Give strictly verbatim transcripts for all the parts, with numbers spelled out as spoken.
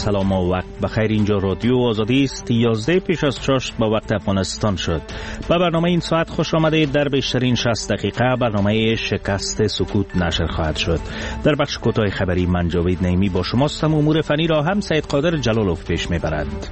سلام و وقت بخیر. اینجا رادیو آزادی است. یازده پیش از چاشت با وقت افغانستان شد. با برنامه این ساعت خوش آمدید. در بیشترین شصت دقیقه برنامه شکست سکوت نشر خواهد شد. در بخش کوتاه خبری من جاوید نعیمی با شماستم. امور فنی را هم سید قادر جلالوف پیش میبرد.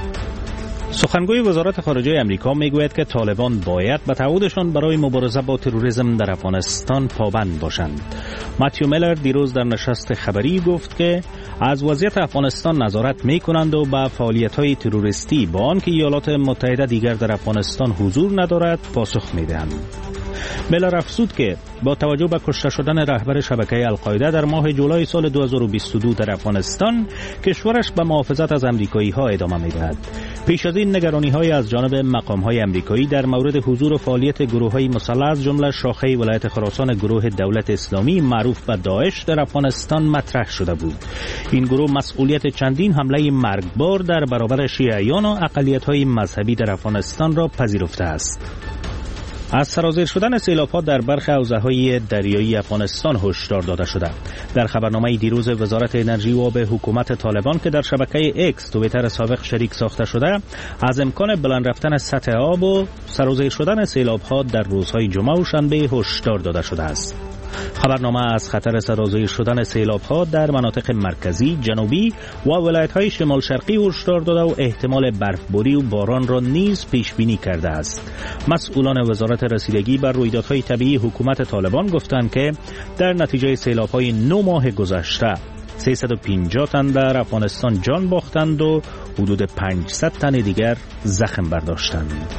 سخنگوی وزارت خارجه امریکا میگوید که طالبان باید به تعهدشان برای مبارزه با تروریسم در افغانستان پابند باشند. ماتیو میلر دیروز در نشست خبری گفت که از وضعیت افغانستان نظارت میکنند و به فعالیت‌های تروریستی با آنکه ایالات متحده دیگر در افغانستان حضور ندارد پاسخ میدهند. میلر افزود که با توجه به کشته شدن رهبر شبکه القاعده در ماه جولای سال دو هزار و بیست و دو در افغانستان، کشورش به محافظت از امریکایی‌ها ادامه می‌دهد. پیش از این نگرانی‌های از جانب مقام‌های امریکایی در مورد حضور و فعالیت گروه‌های مسلح از جمله شاخه ولایت خراسان گروه دولت اسلامی معروف به داعش در افغانستان مطرح شده بود. این گروه مسئولیت چندین حمله مرگبار در برابر شیعیان و اقلیت‌های مذهبی در افغانستان را پذیرفته است. از سرازیر شدن سیلاب‌ها در برخی حوزه‌های دریایی افغانستان هشدار داده شده. در خبرنامه دیروز وزارت انرژی و آب حکومت طالبان که در شبکه اکس توییتر سابق شریک ساخته شده، از امکان بلند رفتن سطح آب و سرازیر شدن سیلاب‌ها در روزهای جمعه و شنبه هشدار داده شده است. خبرنامه از خطر سرازیر شدن سیلاب‌ها در مناطق مرکزی، جنوبی و ولایت‌های شمال شرقی هشدار داده و احتمال برفباری و باران را نیز پیش بینی کرده است. مسئولان وزارت رسیدگی بر رویدادهای طبیعی حکومت طالبان گفتند که در نتیجه سیلاب‌های نه ماه گذشته سیصد و پنجاه تن در افغانستان جان باختند و حدود پانصد تن دیگر زخم برداشتند.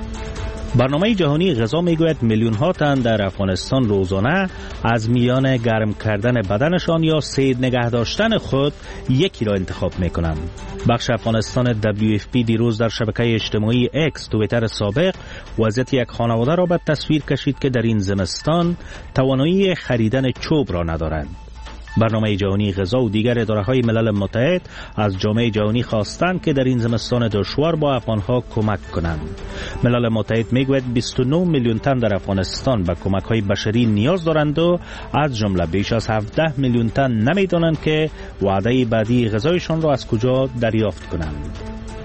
برنامه جهانی غذا میگوید میلیون ها تن در افغانستان روزانه از میان گرم کردن بدنشان یا سید نگه داشتن خود یکی را انتخاب میکنند. بخش افغانستان دبلیو اف پی دیروز در شبکه اجتماعی اکس توییتر سابق وضعیت یک خانواده را به تصویر کشید که در این زمستان توانایی خریدن چوب را ندارند. برنامه جهانی غذا و دیگر اداره‌های ملل متحد از جامعه جهانی خواستند که در این زمستان دشوار با افغان‌ها کمک کنند. ملل متحد میگوید بیست و نه میلیون تن در افغانستان به کمک‌های بشری نیاز دارند و از جمله بیش از هفده میلیون تن نمی‌دانند که وعده بعدی غذایشان را از کجا دریافت کنند.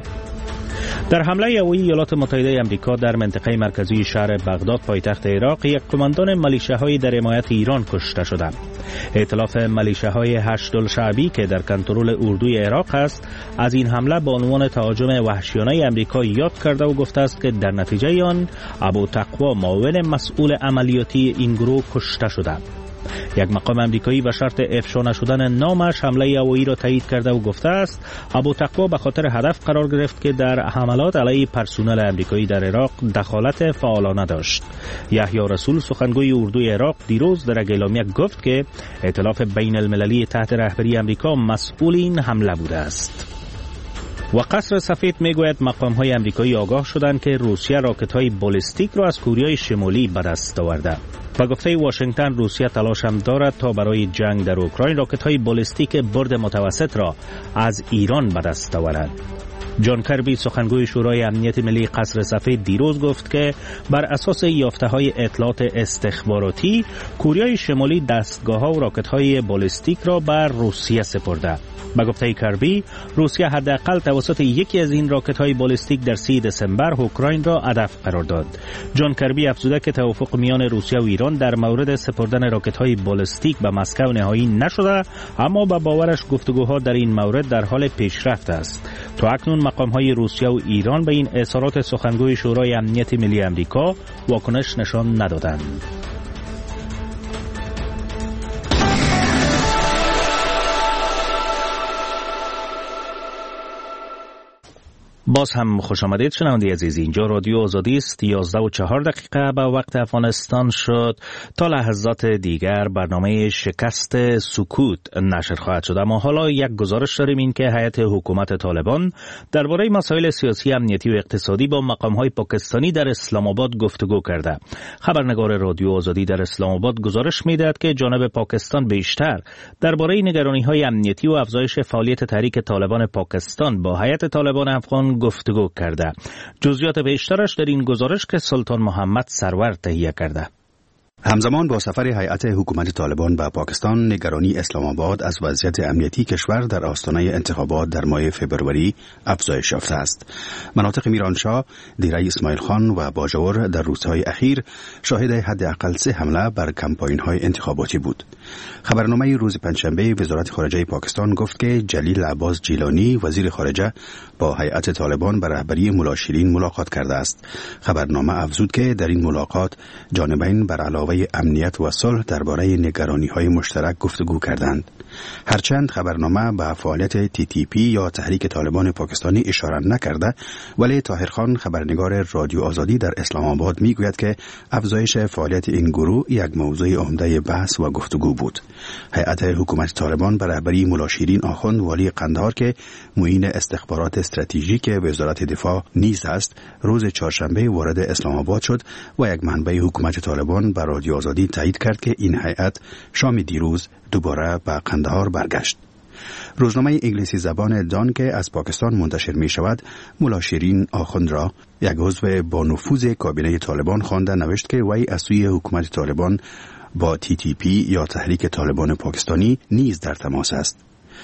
در حمله هوایی ایالات متحده آمریکا در منطقه مرکزی شهر بغداد پایتخت عراق، یک قماندان ملیشه‌های در حمایت ایران کشته شده. ائتلاف ملیشه‌های هشت‌الشعبی که در کنترل اردوی عراق است، از این حمله با عنوان تهاجم وحشیانه آمریکا یاد کرده و گفته است که در نتیجه آن ابو تقوا معاون مسئول عملیاتی این گروه کشته شده. یک مقام امریکایی به شرط افشا نشدن نامش حمله هوایی را تایید کرده و گفته است ابو تقوا به خاطر هدف قرار گرفت که در حملات علیه پرسنل امریکایی در عراق دخالت فعالانه داشت. یحیی رسول سخنگوی اردوی عراق دیروز در اعلامیه گفت که ائتلاف بین المللی تحت رهبری امریکا مسئول این حمله بوده است. و قصر سفید میگوید مقام‌های امریکایی آگاه شدند که روسیه راکت‌های بالستیک را از کوریای شمالی به دست آورده. با گفته واشنگتن، روسیه تلاش هم دارد تا برای جنگ در اوکراین راکت‌های بالستیک برد متوسط را از ایران به دست آورد. جان کربی سخنگوی شورای امنیت ملی قصر سفید دیروز گفت که بر اساس یافته‌های اطلاعات استخباراتی کوریای شمالی دستگاه‌ها و راکت‌های بالستیک را بر روسیه سپرده. با گفته کربی، روسیه حداقل توسط یکی از این راکت‌های بالستیک در سی دسامبر اوکراین را هدف قرار داد. جان کربی افزوده که توافق میان روسیه و ایران در مورد سپردن راکت‌های بالستیک به مسکو نهایی نشده، اما با باورش گفتگوها در این مورد در حال پیشرفت است. تا اکنون مقام‌های روسیه و ایران به این اظهارات سخنگوی شورای امنیت ملی آمریکا واکنش نشان ندادند. باز هم خوش آمدید شنونده عزیز. اینجا رادیو آزادی است. یازده و چهار دقیقه به وقت افغانستان شد. تا لحظات دیگر برنامه شکست سکوت نشر خواهد شد. اما حالا یک گزارش داریم، این که هیئت حکومت طالبان درباره مسائل سیاسی، امنیتی و اقتصادی با مقام‌های پاکستانی در اسلام آباد گفتگو کرده. خبرنگار رادیو آزادی در اسلام آباد گزارش می‌دهد که جانب پاکستان بیشتر درباره نگرانی‌های امنیتی و افزایش فعالیت تحریک طالبان پاکستان با هیئت طالبان افغان گفتگو کرده. جزئیات بیشترش در این گزارش که سلطان محمد سرور تهیه کرده. همزمان با سفر هیئت حکومت طالبان به پاکستان، نگرانی اسلام آباد از وضعیت امنیتی کشور در آستانه انتخابات در ماه فوریه افزایش یافته است. مناطق میرانشاه، دیره اسماعیل خان و باجور در روزهای اخیر شاهد حداقل سه حمله بر کمپاین‌های انتخاباتی بود. خبرنامه روز پنجشنبه وزارت خارجه پاکستان گفت که جلیل عباس جیلانی وزیر خارجه با هیئت طالبان به رهبری ملا شیرین ملاقات کرده است. خبرنامه افزود که در این ملاقات جانبین بر علاوه امنیت و صلح درباره نگرانی‌های مشترک گفتگو کردند. هرچند خبرنامه به فعالیت تی تی پی یا تحریک طالبان پاکستانی اشاره نکرده، ولی طاهرخان خبرنگار رادیو آزادی در اسلام آباد میگوید که افزایش فعالیت این گروه یک موضوع عمده بحث و گفتگو بود. هیئت حکومت طالبان به رهبری ملا شیرین آخوند والی قندهار که معین استخبارات استراتژیک وزارت دفاع نیز است، روز چهارشنبه وارد اسلام آباد شد و یک منبع حکومت طالبان به رادیو آزادی تایید کرد که این هیئت شام دیروز دوباره به قندهار برگشت. روزنامه انگلیسی زبان دان که از پاکستان منتشر می شود، ملا شیرین آخوند را یک عضو با نفوذ کابینه طالبان خوانده نوشت که وی از سوی حکومت طالبان با تی تی پی یا تحریک طالبان پاکستانی نیز در تماس است.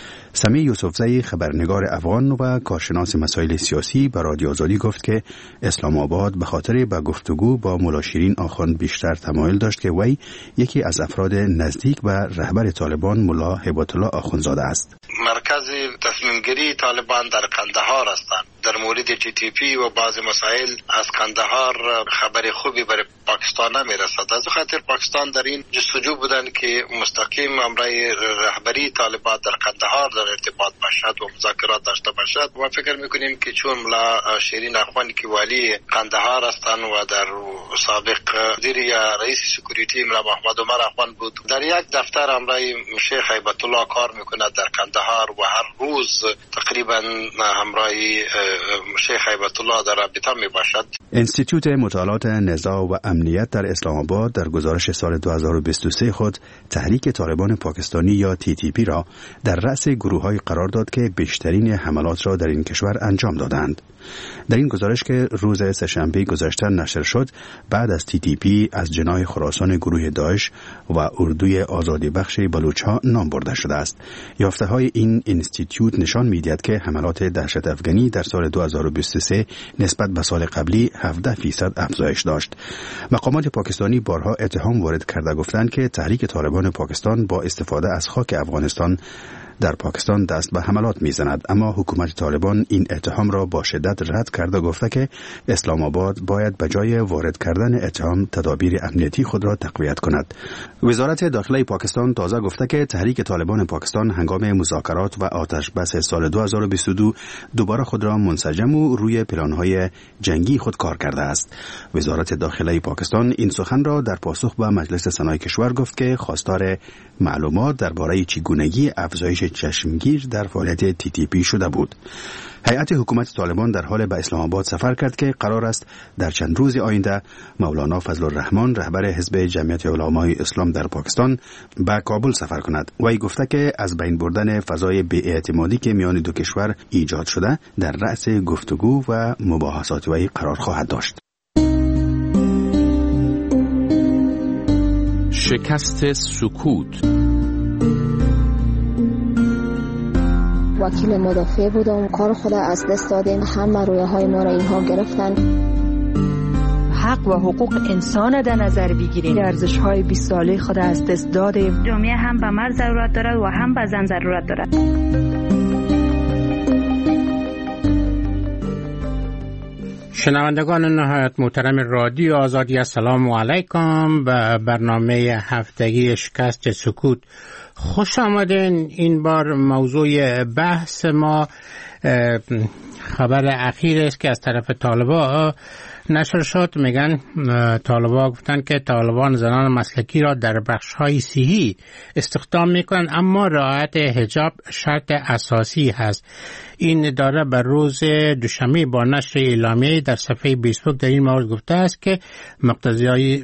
سمی یوسفزئی خبرنگار افغان و کارشناس مسائل سیاسی به رادیو آزادی گفت که اسلام آباد به خاطر به گفتگو با ملا شیرین آخوند بیشتر تمایل داشت که وی یکی از افراد نزدیک به رهبر طالبان ملا هیبت الله آخوندزاده است. مرکز تصمیم گیری طالبان در قندهار هستند. در مورد تی تی پی و بعض مسائل از قندهار خبر خوبی برای پاکستان نمیرسد. از خاطر پاکستان در این جستجو بودن که مستقیم امرای رهبری طالبان در قندهار در ارتباط باشد و مذاکرات داشته باشد. ما فکر میکنیم که چون ملا شیرین آخوند که والی قندهار هستند و در سابق وزیر یا رئیس سکیوریتی ملا محمد عمر آخوند بود، در یک دفتر امرای شیخ هیبت الله کار میکند در قندهار و هر روز تقریبا همراه شیخ هیبت الله در رابطه می باشد. انستیتوت مطالعات نزاع و امنیت در اسلام آباد در گزارش سال دو هزار و بیست و سه خود تحریک طالبان پاکستانی یا تی تی پی را در رأس گروه‌های قرار داد که بیشترین حملات را در این کشور انجام دادند. در این گزارش که روز سه‌شنبه گذشته نشر شد، بعد از تی تی پی از جناح خراسان گروه داعش و اردوی آزادی بخش بلوچ‌ها نام برده شده است. یافته‌های این انستیتوت نشان می‌دهد که حملات دهشت افغانی در سال دو هزار و بیست و سه نسبت به سال قبلی هفده درصد افزایش داشت. مقامات پاکستانی بارها اتهام وارد کرده گفتند که تحریک طالبان پاکستان با استفاده از خاک افغانستان در پاکستان دست به حملات میزند، اما حکومت طالبان این اتهام را با شدت رد کرده گفته که اسلام آباد باید به جای وارد کردن اتهام تدابیر امنیتی خود را تقویت کند. وزارت داخله پاکستان تازه گفته که تحریک طالبان پاکستان هنگام مذاکرات و آتش بس سال دو هزار و بیست و دو دوباره خود را منسجم و روی پلان‌های جنگی خود کار کرده است. وزارت داخله پاکستان این سخن را در پاسخ به مجلس سنای کشور گفت که خواستار معلومات درباره چگونگی افزایش چشمگیر در فعالیت تی تی پی شده بود. هیئت حکومت طالبان در حال به اسلام آباد سفر کرد که قرار است در چند روز آینده مولانا فضل الرحمن رهبر حزب جمعیت علمای اسلام در پاکستان به کابل سفر کند. وی گفته که از بین بردن فضای بی‌اعتمادی که میان دو کشور ایجاد شده در رأس گفتگو و مباحثات وی قرار خواهد داشت. شکست سکوت. وکیل مدافع بودم، کار خود از دست دادیم، همه رویه های ما را اینها گرفتن. حق و حقوق انسان در نظر بگیریم، ارزش های بیست ساله خود از دست دادیم. جامعه هم به مرد ضرورت دارد و هم به زن ضرورت دارد. شنوندگان نهایت محترم رادیو آزادی، السلام علیکم. به برنامه هفتگی شکست سکوت خوش آمدین. این بار موضوع بحث ما خبر اخیر است که از طرف طالبان نشر شد. میگن طالبان گفتن که طالبان زنان مسلکی را در بخش‌های صحی استخدام میکنن، اما رعایت حجاب شرط اساسی هست. این اداره بر روز دوشنبه با نشر اعلامیه در صفحه فیسبوک در این مورد گفته است که مقتضیای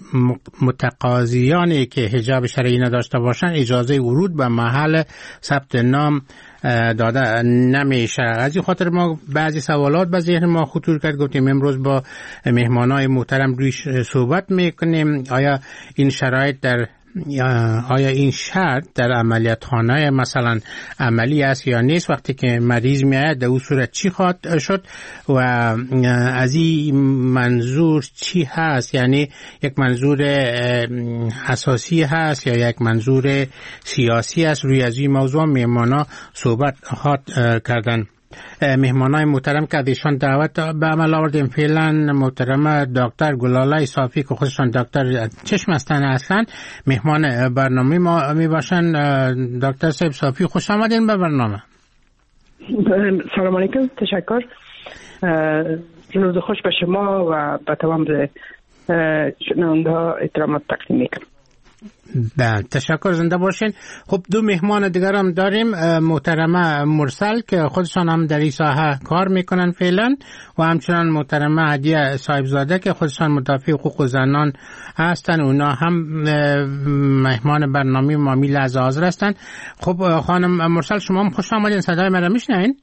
متقاضیانی که حجاب شرعی نداشته باشند اجازه ورود به محل ثبت نام داده نمیشه. از این خاطر ما بعضی سوالات به ذهن ما خطور کرد، گفتیم امروز با مهمانای محترم رویش صحبت میکنیم. آیا این شرایط در آیا این شرط در عملیات خانه مثلا عملی است یا نیست؟ وقتی که مریض میاد در اون صورت چی خواهد شد و از این منظور چی هست؟ یعنی یک منظور اساسی هست یا یک منظور سیاسی است؟ روی از این موضوع مهمانا صحبت خواهد کردن. مهمانای محترم که ایشان دعوت به عمل آوردیم فعلا محترم دکتر گلاله صافی که خودشان دکتر چشم هستن هستن مهمان برنامه ما می باشن. دکتر صاحب صافی خوش آمدین به برنامه. سلام علیکم، تشکر. روز خوش به شما و به تمام شنونده ها احترامات تقدیم میکنم. بله تشکر، زنده باشین. خب دو مهمان دیگر هم داریم، محترمه مرسل که خودشان هم در این ساحه کار میکنن فعلا و همچنان محترمه هدیه صاحبزاده که خودشان مدافع حقوق زنان هستن، اونا هم مهمان برنامه ما میل از حاضر هستن. خب خانم مرسل شما هم خوش آمدین، صدای مرا میشنوین؟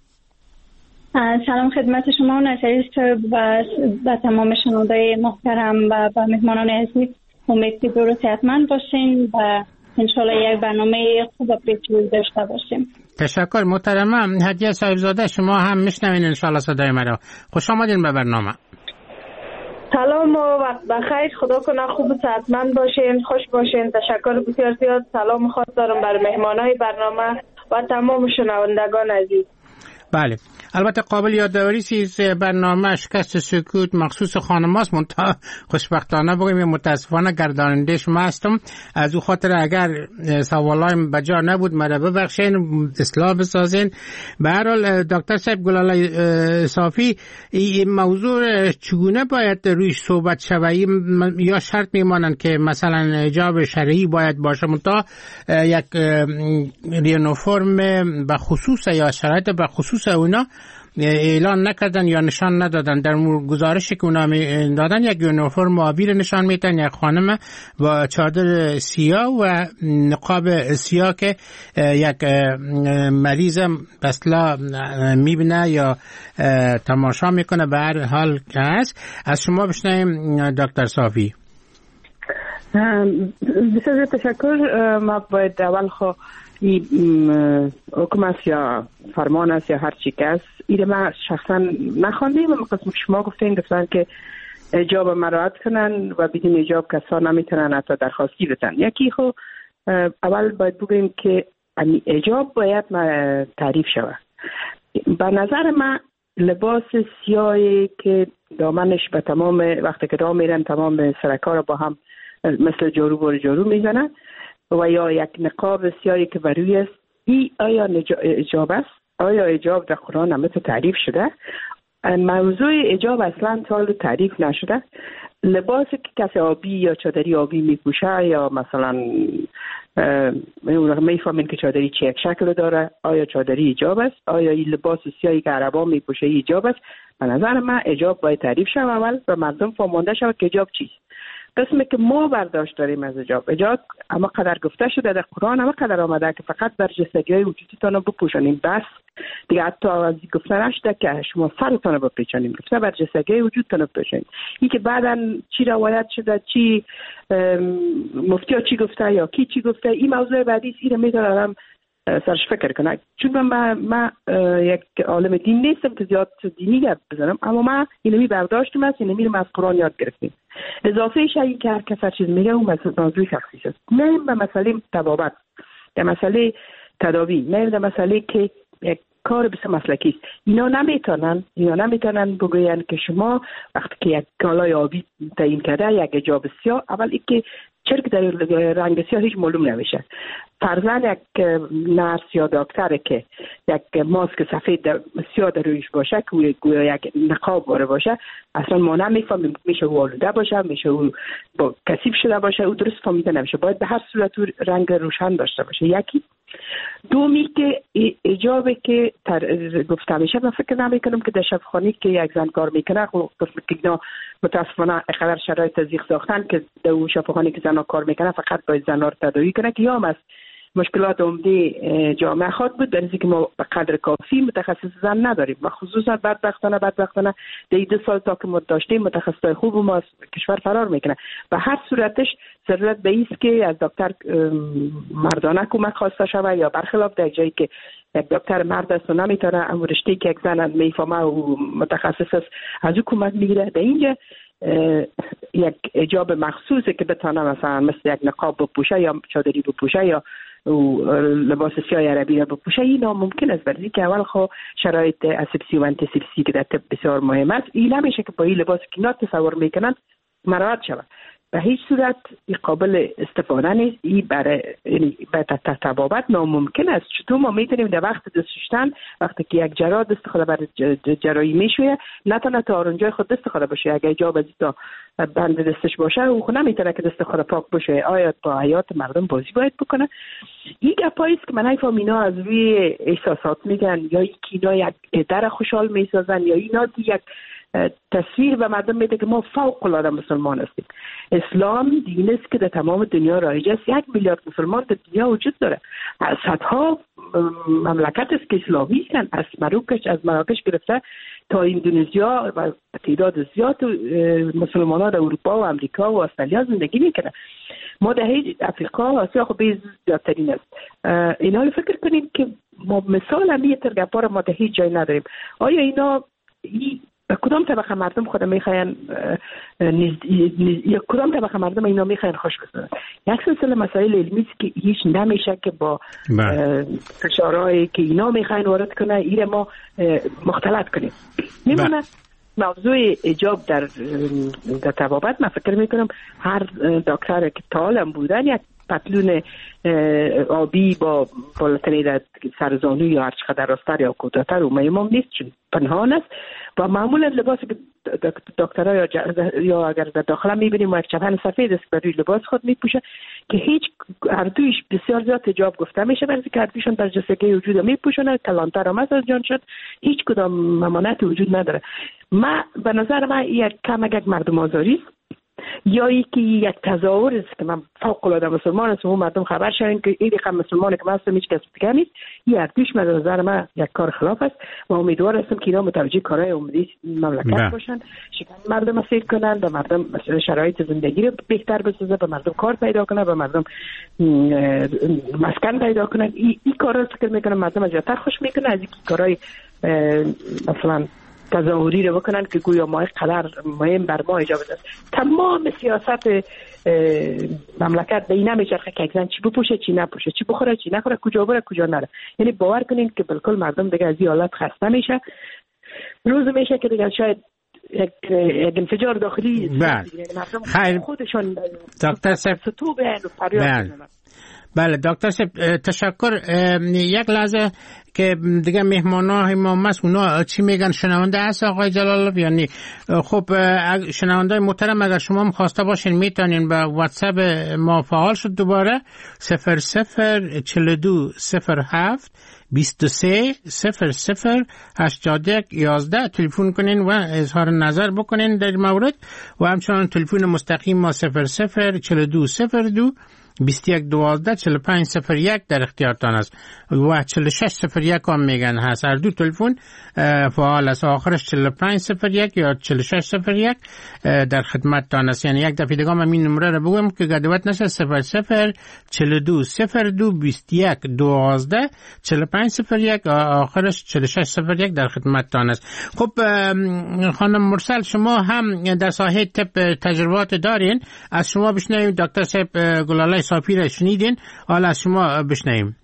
سلام خدمت شما نشریست و به تمام شنوندای محترم و به مهمانان عزیز. امید که درست صحتمند باشین و انشالله یک برنامه خوب و پیچیده داشته باشیم. تشکر محترمه هدیه صاحبزاده، شما هم میشنوین انشالله صدای مرا. خوش آمدین به برنامه. سلام و وقت بخیر، خدا کنه خوب و صحتمند باشین، خوش باشین. تشکر بسیار زیاد. سلام خاص دارم بر مهمانای برنامه و تمام شنوندگان عزیز. بله البته قابل یادآوری است برنامه شکست سکوت مخصوص خانم هاست، منتها خوشبختانه بگویم متاسفانه گرداننده شما هستم. از او خاطر اگر سوالایم بجا نبود مرا ببخشین، اصلاح بسازین. به هر حال دکتر صاحب گلاله صافی، این موضوع چگونه باید رویش صحبت شود؟ یا شرط میمانند که مثلا حجاب شرعی باید باشه منتها یک یونیفرم به خصوص یا شرایط به خصوص اونا اعلان نکردن یا نشان ندادن؟ در گزارشی که اونا دادن یک یونیفرم آبی نشان میدن، یک خانم با چادر سیاه و نقاب سیاه که یک مریض بسلا میبینه یا تماشا میکنه. به هر حال که هست از شما بشنویم دکتر صافی. بسیار تشکر. ما باید اول خو این حکم است یا فرمان است یا هر چی که است، این ما شخصا نخواندیم و قسم شما گفتین گفتن که حجاب مراعات کنن و بدون حجاب کسا نمیتونن حتی درخواستی بدن. یکی خو اول باید بگویم که حجاب باید تعریف شود. به نظر من لباس سیاهی که دامنش به تمام وقتی که راه میرن تمام سرکا رو با هم مثل جارو بار جارو میزنن و یا یک نقاب سیاهی که بروی است، این آیا حجاب است؟ آیا حجاب در قرآن هم مثل تعریف شده؟ موضوع حجاب اصلا تا تعریف نشده. لباسی که کسی آبی یا چادری آبی میپوشه یا مثلا میفهمین که چادری چه یک شکل داره، آیا چادری حجاب است؟ آیا این لباس سیاهی که عربا میپوشه حجاب است؟ به نظر من حجاب باید تعریف شود اول و مردم فهمانده شود که حجاب چیست. قسمی که ما برداشت داریم از حجاب، حجاب اما قدر گفته شده در قرآن، اما قدر آمده که فقط بر جستگی های وجودتان بپوشانیم، بس دیگه حتی از گفته نشده که شما سرتان بپیچانیم، گفته بر جستگی وجودتان بپوشانیم. این که بعدا چی روایت شده، چی مفتی ها چی گفته یا کی چی گفته، این موضوع بعدی این میتونه آدم سرش فکر کنه. چون من, من یک عالم دین نیستم که زیاد دینی گپ بزنم، اما من اینمی برداشتم است، اینمی رو از قرآن یاد گرفتیم. اضافه شایی که هر کس هر چیز میگه اون موضوع شخصی است. نه به مسئله طبابت، به مسئله تداوی، نه به مسئله که یک کار بس مسلکی است. اینا نمیتونن اینا نمیتونن بگوین که شما وقتی که یک کالای آبی تعیین کرده یک حجاب سیاه، اول اینکه چرک در رنگ سیاه هیچ معلوم نمیشه. فرضاً یک نرس یا دکتر که یک ماسک سفید سیاه در رویش باشه که گویا یک نقاب باره باشه، اصلا ما نمیفهمیم میشه او آلوده باشه، میشه او با کثیف شده باشه، او درست فهمیده نمیشه. باید به هر صورت رنگ روشن داشته باشه. یکی دومی که حجابی که گفته میشه، من فکر نمیکنم که در شبخانه که یک زن کار میکنه، قسم که اینا متاسفانه اقدر شرایط زیغ ساختن که در اون شبخانه که زنها کار میکنه فقط باید زنها رو تداوی کنه که یا هم از مشکلات عمده جامعه خود بود، در اینکه ما به قدر کافی متخصص زن نداریم و خصوصا بدبختانه بدبختانه در دو سال تا که ما داشتیم متخصصای خوب ما از کشور فرار میکنه. و هر صورتش ضرورت به ایست که از دکتر مردانه کمک خواسته شود، یا برخلاف در جایی که یک دکتر مرد است و نمیتونه اون رشته که یک زن میفهمه و متخصص است از او کمک میگیره. در اینجا یک حجاب مخصوصی که بتونه مثلا مثل یک نقاب بپوشه یا چادری بپوشه یا لباس سیاه عربی را بپوشه، این ناممکن است، برای که اول خو شرایط اسپسی و انتیسپسی که در طب بسیار مهم است، این نمیشه که با این لباس که اینا تصور میکنن مراعات شود. به هیچ صورت قابل استفاده نیست. این برای یعنی به تبابت ناممکن است. چطور ما میتونیم در وقت دست شستن وقتی که یک جراح دست خود برای جراحی میشویه نتونه تا آرنجای خود دست خود باشه، اگر جا تا بند دستش باشه او نمیتونه که دست خود پاک باشه. آیا با حیات مردم بازی باید بکنه؟ این گپایی است که من نفهم اینا از روی احساسات میگن، یا اینکه اینا یک در خوشحال میسازن، یا اینا یک تصویر به مردم میده که ما فوق العاده مسلمان هستیم. اسلام دین است که در تمام دنیا رایج است. یک میلیارد مسلمان در دنیا وجود داره. صدها مملکت است که اسلامی هستند، از مراکش از مراکش گرفته تا اندونزیا و تعداد زیاد مسلمانان در اروپا و امریکا و استرالیا زندگی میکنن. ما در افریقا و آسیا خب زیادترین است. اینا رو فکر کنیم که ما مثال همی ترگپار ما در هیچ جای نداریم. آیا اینا ای به کدام طبقه مردم خود میخواین یا کدام طبقه مردم اینا میخواین خوش بسازن؟ یک سلسله مسائل علمی است که هیچ نمیشه که با فشارهایی که اینا میخواین وارد کنه ایره ما مختلط کنیم. میمونه موضوع حجاب در در طبابت. من فکر میکنم هر دکتر که طالم بودن یک پتلون آبی با بالاتنی در سرزانو یا هر چقدر راستر یا کوتاه‌تر و مهم نیست، چون پنهان است و معمولا لباسی که دکترها یا, یا اگر در داخل میبینیم و یک چپن سفید است بر روی لباس خود میپوشه که هیچ هر دویش بسیار زیاد حجاب گفته میشه، برای که هر دویشون در جسگه وجود میپوشونه، کلانتر هم از جان شد، هیچ کدام ممانعتی وجود نداره. ما به نظر من یک کم یک مردم آزاری است، یا یکی یک تظاهر است که من فوق العاده مسلمان هستم و مردم خبر شوند که این رقم مسلمانی که من هستم هیچ کس دیگه نیست. این اردوش به نظر من یک کار خلاف است و امیدوار هستم که اینا متوجه کارهای عمده مملکت باشن، شکن مردم اسیر کنن، به مردم شرایط زندگی رو بهتر بسازه، به مردم کار پیدا کنه، به مردم مسکن پیدا کنن. این ای کارا رو فکر میکنم مردم از زیادتر خوش میکنه از این کارهای مثلا تظاهری رو بکنن که گویا ما قدر مهم بر ما اجابه است. تمام سیاست مملکت به این نمیچرخه که زن چی بپوشه چی نپوشه، چی بخوره چی نخوره، کجا بره کجا نره. یعنی باور کنین که بالکل مردم دیگه از این حالت خسته میشه. روز میشه که دیگه شاید یک یک انفجار داخلی خیر خودشون دکتر صاحب تو به فریاد. بله دکتر صاحب تشکر. یک لحظه که دیگه مهمانای ما مس اونا چی میگن شنونده هست آقای جلالov یعنی خب شنونده محترم اگر شما خواسته باشین میتونین به واتساپ ما فعال شد دوباره صفر صفر چهل و دو صفر هفت بیست و سه صفر صفر هشتاد و یک یازده تلفن کنین و اظهار نظر بکنین در مورد و همچنان تلفن مستقیم ما صفر صفر چهل و دو صفر دو بیست و یک دوازده چهل و پنج صفر یک در اختیارتان است و چهل و شش صفر یک هم میگن هست. هر دو تلفن فعال است، آخرش چهل و پنج صفر یک یا چهل و شش صفر یک در خدمتتان است. یعنی یک دفعه دیگه من این نمره رو بگم که گدوت نشه صفر صفر چهل و دو صفر دو بیست و یک دوازده چهل و پنج صفر یک آخرش چهل و شش صفر یک در خدمتتان است. خب خانم مرسل شما هم در ساحه طب تجربات دارین، از شما بشنویم. دکتر صاحب گلاله صافی را شنیدین، حالا از شما بشنویم.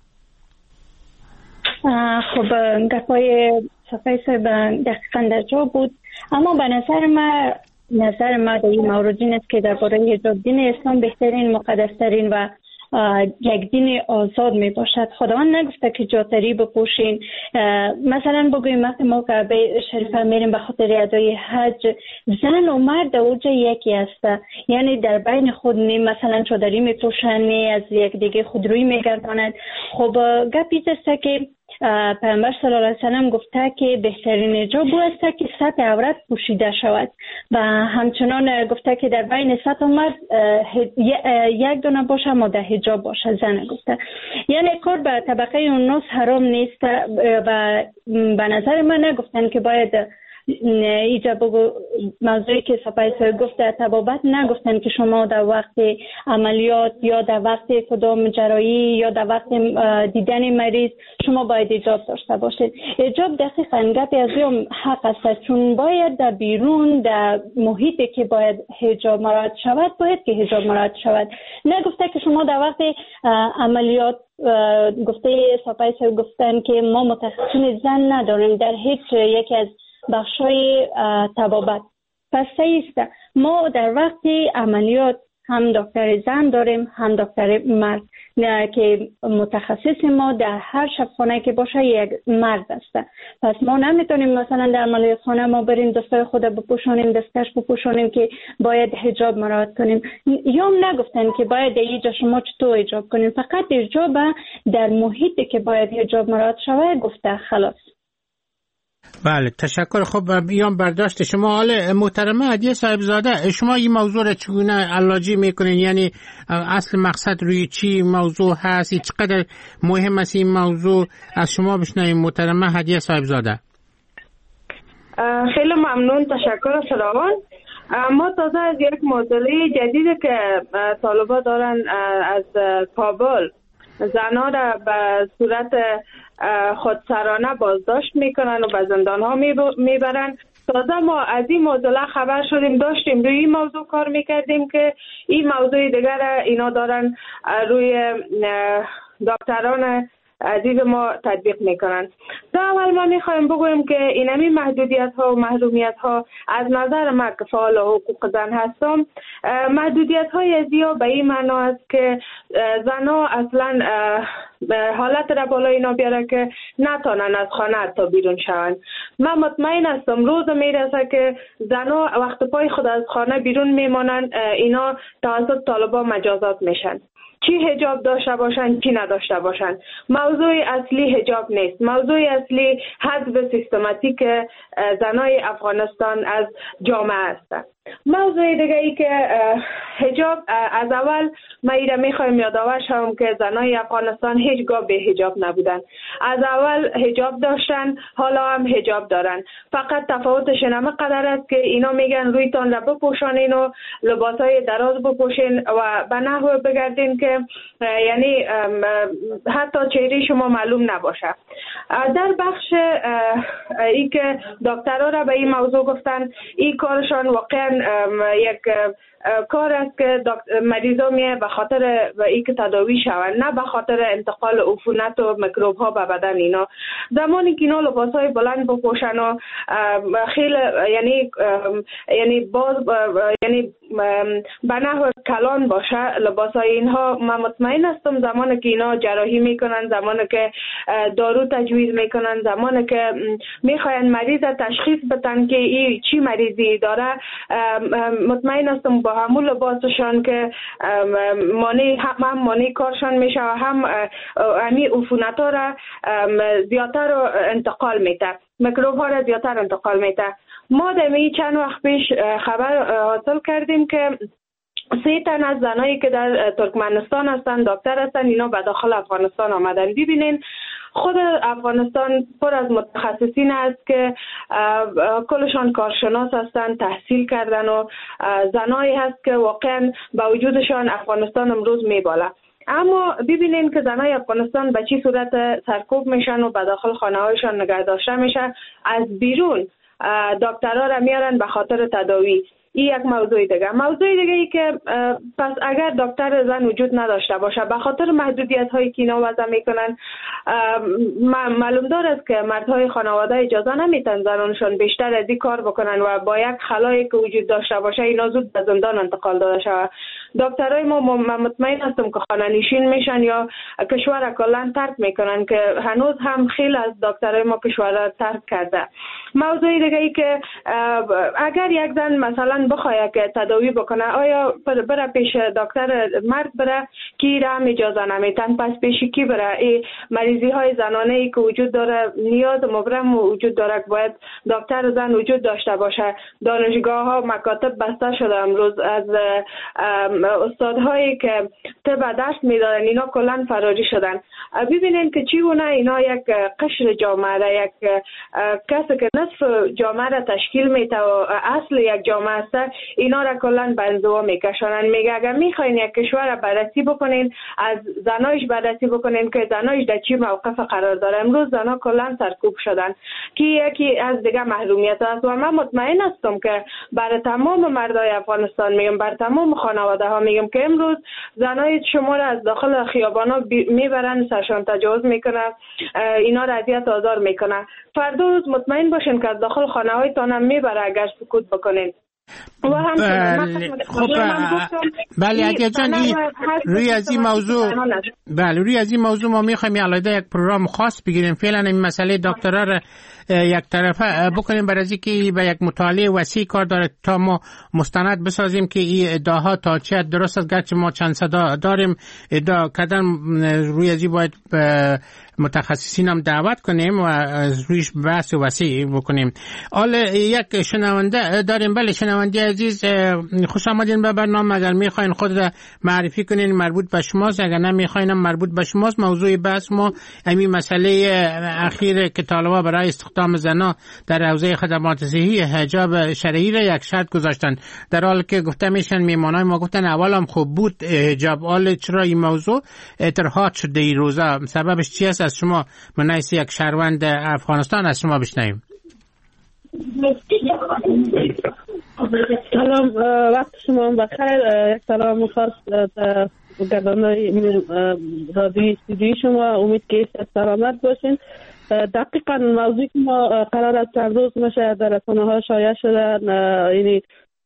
خب گپای صفحه صاحب دقیقا در جا بود، اما به نظر ما نظر ما در این مورد این است که درباره حجاب دین اسلام بهترین مقدسترین و یک دین آزاد می باشد. خداوند نگفته که جاتری بپوشین. مثلا بگویم وقتی ما کعبه شریفه میریم به خاطر ادای حج، زن و مرد اوجه یکی است، یعنی در بین خود نی مثلا چادری میپوشن، نی از یک دیگه خودروی میگردانند. خب گپی است که پیامبر صلی الله علیه و سلم گفته که بهترین حجاب او است که سطح عورت پوشیده شود و همچنان گفته که در بین سطح مرد یک دونه باشه ماده حجاب باشه. زن گفته یعنی کار به طبقه اوناس حرام نیست و به نظر من نگفتن که باید ایجا بگو موضوعی که سپایس گفته طبابت نگفتن که شما در وقت عملیات یا در وقت کدام جراحی یا در وقت دیدن مریض شما باید حجاب داشته باشید. حجاب دقیقاً گپی از اون حق است، چون باید در بیرون در محیطی که باید حجاب مراعات شود باید که حجاب مراعات شود. نگفته که شما در وقت عملیات گفته سپایس گفتن که ما متخصصین زن نداریم در هیچ یکی از بخشای طبابت. پس سیسته ما در وقت عملیات هم دکتر زن داریم هم دکتر مرد که متخصص ما در هر شبخانه که باشه یک مرد است. پس ما نمیتونیم مثلا در عملیات خانه ما بریم دستای خود بپوشونیم دستکش بپوشونیم که باید حجاب مراعات کنیم. یا نگفتن که باید اینجا شما چطور حجاب کنیم، فقط حجاب در محیطی که باید حجاب مراعات شود گفته خلاص. بله تشکر. خب بیان برداشت شما. حالا محترمه هدیه صاحبزاده شما این موضوع را چگونه علاجی میکنین؟ یعنی اصل مقصد روی چی موضوع هست؟ چقدر مهم است این موضوع؟ از شما بشنویم محترمه هدیه صاحبزاده. خیلی ممنون، تشکر فراوان. ما تازه از یک معضله جدیدی که طالبا دارن از کابل زنها را به صورت خودسرانه بازداشت میکنن و به زندان ها میبرن. تازه ما از این موضوع خبر شدیم، داشتیم روی این موضوع کار میکردیم که این موضوع دیگر اینا دارن روی دکتران عزیز ما تطبیق میکنن. تا اول ما میخوایم بگویم که اینمی محدودیت ها و محرومیت ها از نظر ما که فعال حقوق زن هستم، محدودیت های زیاد به این معنا است که زنها اصلا حالت را بالا اینا بیاره که نتانن از خانه حتی بیرون شوند. من مطمئن هستم روز میرسه که زنها وقت پای خود از خانه بیرون میمانن، اینا توسط طالبان مجازات میشن، چی حجاب داشته باشن چی نداشته باشن. موضوع اصلی حجاب نیست، موضوع اصلی حذف سیستماتیک زنای افغانستان از جامعه است. موضوع دیگه ای که حجاب از اول ما ایره میخوایم یادآور شوم که زنای افغانستان هیچگاه به حجاب نبودن. از اول حجاب داشتن، حالا هم حجاب دارن، فقط تفاوتش نمه قدر است که اینا میگن رویتان را بپوشانین و لباسای دراز بپوشین و به نحو بگردین که یعنی حتی چهره شما معلوم نباشه. در بخش ای که دکترها را به این موضوع گفتن، این کارشان واقعا یک کار است که مریضا میه به خاطر ای که تداوی شوند، نه به خاطر انتقال عفونت و میکروب ها به بدن اینا. زمانی که اینا لباس های بلند بپوشن و خیلی یعنی یعنی باز یعنی به نحو کلان باشه لباس های اینها، من مطمئن هستم زمانی که اینا جراحی میکنن، زمانی که دارو تجویز میکنن، زمانی که میخواین مریض تشخیص بدن که این چی مریضی داره، مطمئن هستم با همون لباسشان که مانع هم مانع کارشان میشه و هم همین عفونت ها را زیادتر رو انتقال میده، میکروب ها را زیادتر انتقال میده. ما در چند وقت پیش خبر حاصل کردیم که سه تن از زنایی که در ترکمنستان هستن دکتر هستن، اینا به داخل افغانستان آمدن. ببینین خود افغانستان پر از متخصصین است که کلشان کارشناس هستن، تحصیل کردن و زنایی هست که واقعا با وجودشان افغانستان امروز میباله. اما ببینین که زنای افغانستان به چی صورت سرکوب میشن و به داخل خانه هایشان نگه داشته میشه، از بیرون دکترها را میارن به خاطر تداوی. این یک موضوع دیگه. موضوع دیگه ای که پس اگر دکتر زن وجود نداشته باشه به خاطر محدودیت هایی که اینا وضع میکنن، معلوم دار است که مردهای خانواده اجازه نمیتن زنانشون بیشتر از این کار بکنن و با یک خلایی که وجود داشته باشه اینا زود به زندان انتقال داده شود. دکترای ما مطمئن هستم که خانه نشین میشن یا کشور کلا ترک میکنن که هنوز هم خیلی از دکترای ما کشور را ترک کرده. موضوع دیگه ای که اگر یک زن مثلا بخواد که تداوی بکنه آیا بره پیش دکتر مرد بره کی را اجازه نمیتن، پس پیش کی بره؟ این مریضی های زنانه ای که وجود داره نیاز مبرم وجود داره که باید دکتر زن وجود داشته باشه. دانشگاه ها مکاتب بسته شده امروز، از استادهایی که طب درس میدادن اینا کلا فراری شدن. ببینین که چیونه اینا یک قشر جامعه را، یک کسی که نصف جامعه را تشکیل میده و اصل یک جامعه است، اینا را کلا بنزوا میکشونن. میگه اگر میخواین یک کشور را بررسی بکنین از زنایش بررسی بکنین که زنایش در چی موقف قرار داره. امروز زنا کلا سرکوب شدن که یکی از دیگه محرومیت است و من مطمئن هستم که برای تمام مردای افغانستان میگم، بر تمام خانواده ها میگم که امروز زنای شما را از داخل خیابانا میبرن، سرشان تجاوز میکنن، اینا را اذیت آزار میکنن. فردا روز مطمئن باشین که از داخل خانه هایتان هم میبره اگر سکوت بکنین. بله خب بله اگه جان روی از این موضوع بله روی از این موضوع ما میخوایم علاوه یک پروگرام خاص بگیریم. فعلا این مسئله دکترا را یک طرفه بکنیم برای اینکه به یک مطالعه وسیع کار داره تا ما مستند بسازیم که این ادعاها تا چه درست است. گرچه ما چند صدا داریم ادعا کردن، روی از این باید متخصصین هم دعوت کنیم و از رویش بحث وسیع بکنیم. حالا یک شنونده داریم. بله شنونده عزیز خوش آمدین به برنامه. اگر میخواین خود را معرفی کنین مربوط به شماست، اگر نمیخواین مربوط به شماست. موضوع بحث ما همین مسئله اخیر که طالبان برای استخدام زنان در حوزه خدمات صحی حجاب شرعی را یک شرط گذاشتن، در حالی که گفته میشن میمانای ما گفتن اول هم خوب بود حجاب. حالا چرا این موضوع اطراحات شده این روزا؟ سببش چی است؟ از شما منایسی یک شهروند افغانستان از شما بشنویم. سلام، وقت شما بخیر. سلام خاص گردانای رادیوی استودیوی شما، امید که سلامت باشین. دقیقا موضوعی که ما قرار است چند روز میشه در رسانه ها شایع شده، یعنی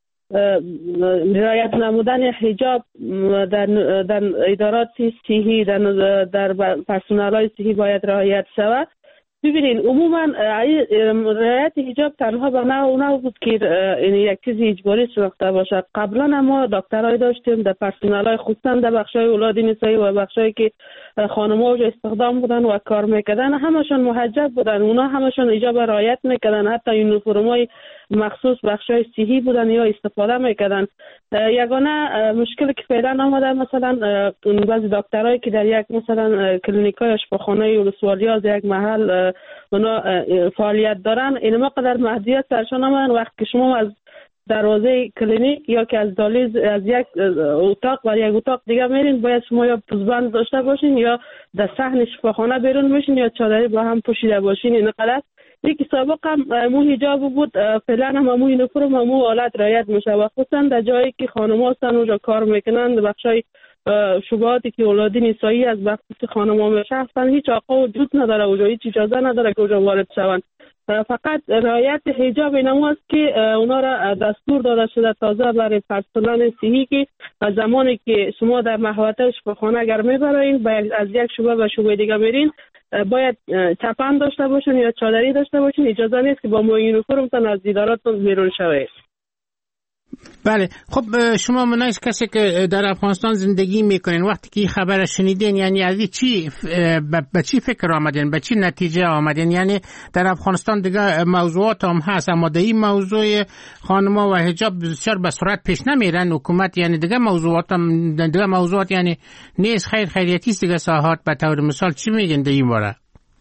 رعایت نمودن حجاب در در ادارات صحی، در در پرسنل های صحی باید رعایت شود. ببینید عموما رعایت حجاب تنها به نوع نوع بود که یعنی یک چیز اجباری شناخته باشه. قبلا ما دکترای داشتیم در پرسنل های خصوصا در بخشای اولاد نسایی و بخشایی که خانم‌ها اوج استخدام بودن و کار میکردن همشون محجب بودن، اونا همشون حجاب رعایت میکردن، حتی یونیفرمای مخصوص بخشای صحی بودن یا استفاده میکردن. یگانه مشکلی که فعلا آمده مثلا بعضی دکترایی که در یک مثلا کلینیکای اشپزخانه ولسوالی از یک محل اونا فعالیت دارن، اینما قدر محدودیت سرشان آمدن. وقتی که شما از دروازه کلینیک یا که از دالیز از یک اتاق و یک اتاق دیگه میرین، باید شما یا پوزبند داشته باشین یا در صحن شفاخانه بیرون بشین یا چادری با هم پوشیده باشین. این قدر یکی سابق هم مو حجاب بود، فعلا هم مو یونیفرم و مو حالت رعایت میشه و خصوصا در جایی که خانم‌ها هستن اونجا کار میکنن، بخشای شبهاتی که اولادی نسایی از بخش خانم‌ها میشه هستن، هیچ آقا وجود نداره اونجا، هیچ اجازه نداره که اونجا وارد شون. فقط رعایت حجاب اینم است که اونا را دستور داده شده تازه برای پرسنل صحی که زمانی که شما در محوطه شفاخانه اگر میبرین از یک شعبه به شعبه دیگه میرین باید چپن داشته باشین یا چادری داشته باشین. اجازه نیست که با مو یونیفرمتون از دیداراتون بیرون شوید. بله خب شما منایش کسی که در افغانستان زندگی میکنین وقتی که خبر شنیدین یعنی از چی به چی فکر آمدین، به چی نتیجه آمدین؟ یعنی در افغانستان دیگه موضوعات هم هست اما در این موضوع خانم‌ها و حجاب بسیار به سرعت پیش نمیرن حکومت، یعنی دیگه موضوعات هم دیگه موضوعات یعنی نیست خیر خیریتی است دیگه ساحات. به طور مثال چی میگین در این باره؟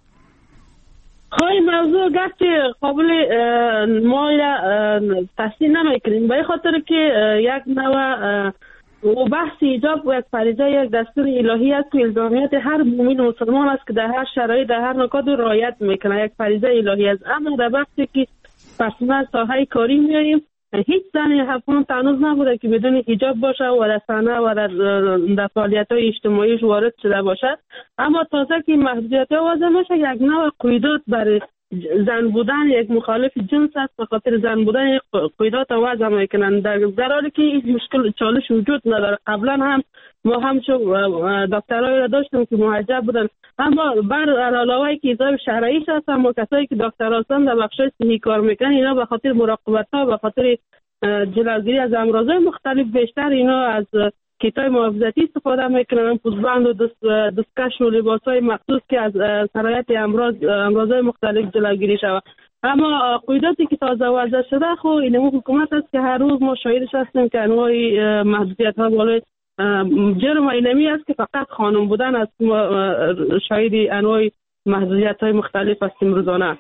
خواهی موضوع گرچه قابل ما تحسین نمیکنیم به خاطر که یک نوع و بحث حجاب و یک فریضه یک دستور الهی است که الزامیت هر مومن مسلمان است که در هر شرایط در هر نکات رعایت میکنه، یک فریضه الهی است. اما در بحثی که پرسنل ساحه کاری میاییم هیچ زنی افغان تنوز نبوده که بدون حجاب باشه و در صحنه و در, در فعالیت‌های اجتماعیش وارد شده باشه. اما تازه که محدودیت‌ها وضع میشه یک نوع قیودات برای زن بودن یک مخالف جنس است، به خاطر زن بودن یک قیدات وضع میکنن، در حالی که این مشکل چالش وجود نداره. قبلا هم ما هم چون دکترایی را داشتیم که محجب بودن، اما بر علاوه که ایزای شرعیش هست، اما کسایی که دکتر هستن در بخشای صحی کار میکنن، اینا به خاطر مراقبت ها، به خاطر جلوگیری از امراضهای مختلف بیشتر اینا از کیتای محافظتی استفاده میکنن، پوزبند و دست دستکش و لباسای مخصوص که از سرایت امراض امراضهای مختلف جلوگیری شود. اما قیداتی که تازه وضع شده خو این حکومت است که هر روز ما شاهدش هستیم که انواع محدودیت ها بالای جرم اینمی است که فقط خانم بودن است. شاهد انواع محدودیت های مختلف هستیم روزانه.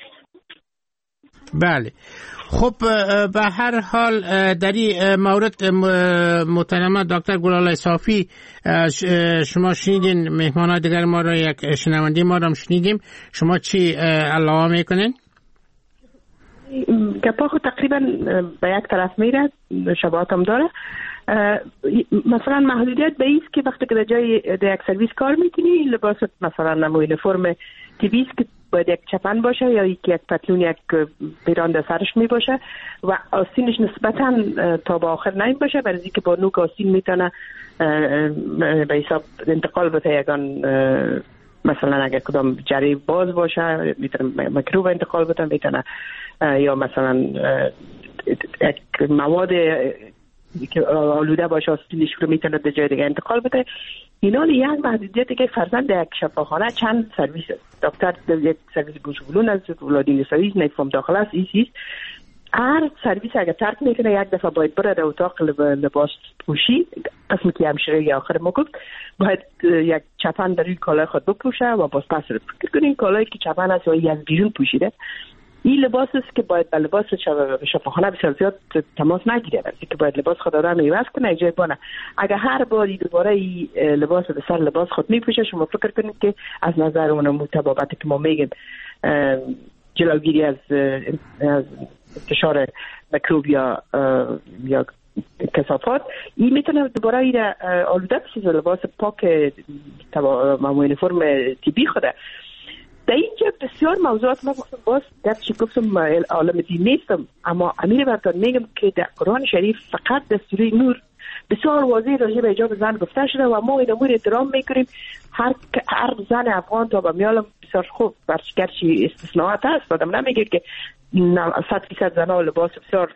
بله، خب به هر حال در این مورد محترمه دکتر گلالای صافی، شما شنیدین، مهمانان دیگر ما را، یک شنونده ما را شنیدیم، شما چی علاوه میکنین؟ گپا خود تقریبا به یک طرف میره، شباهت هم داره. مثلا محدودیت به ایست که وقتی که در جای در یک سرویس کار میکنی، لباس مثلا نموین فرم تیبیست که باید یک چپن باشه یا یک پتلون یک بیران در سرش می باشه و آستینش نسبتا تا با آخر نیم باشه، برای اینکه با نوک آستین میتونه به حساب انتقال بده یگان، مثلا اگر کدام جری باز باشه میتونه مکروب انتقال بده، میتونه یا مثلا یک مواد که آلوده باشه آستینش رو میتونه به جای دیگه انتقال بده. اینا یک محدودیتی که فرزند یک شفاخانه چند سرویس دکتر یک سرویس گوشبلون از ولادین سرویس نیفهم داخل است ایسیست، هر سرویس اگر ترک میکنه یک دفعه باید بره در اتاق لباس پوشی، قسمی که همشیره یا آخر ما گفت باید یک چپن در روی کالای خود بپوشه و باز پس رو فکر کنین کالایی که چپن است یا یک بیرون پوشیده، این لباس است که باید با لباس شفاخانه بسیار زیاد تماس نگیره، برای که باید لباس خود آدم میوست کنه ایجای بانه. اگر هر باری دوباره این لباس به سر لباس خود میپوشه، شما فکر کنید که از نظر اون مطابقتی که ما میگیم جلوگیری از از انتشار میکروب یا یا کثافات، این میتونه دوباره این آلوده بشه لباس پاک معمول فرم تیبی خوده. در اینجا بسیار موضوعات ما گفتم، باز گرچه گفتم عالم دین نیستم، اما امیر برتان میگم که در قرآن شریف فقط دستوری نور بسیار واضح راجع به حجاب زن گفته شده و ما این امور احترام میکنیم. هر هر زن افغان تا به میالم بسیار خوب، گرچه استثناءات هست، آدم نمیگه که صد فیصد زنها لباس بسیار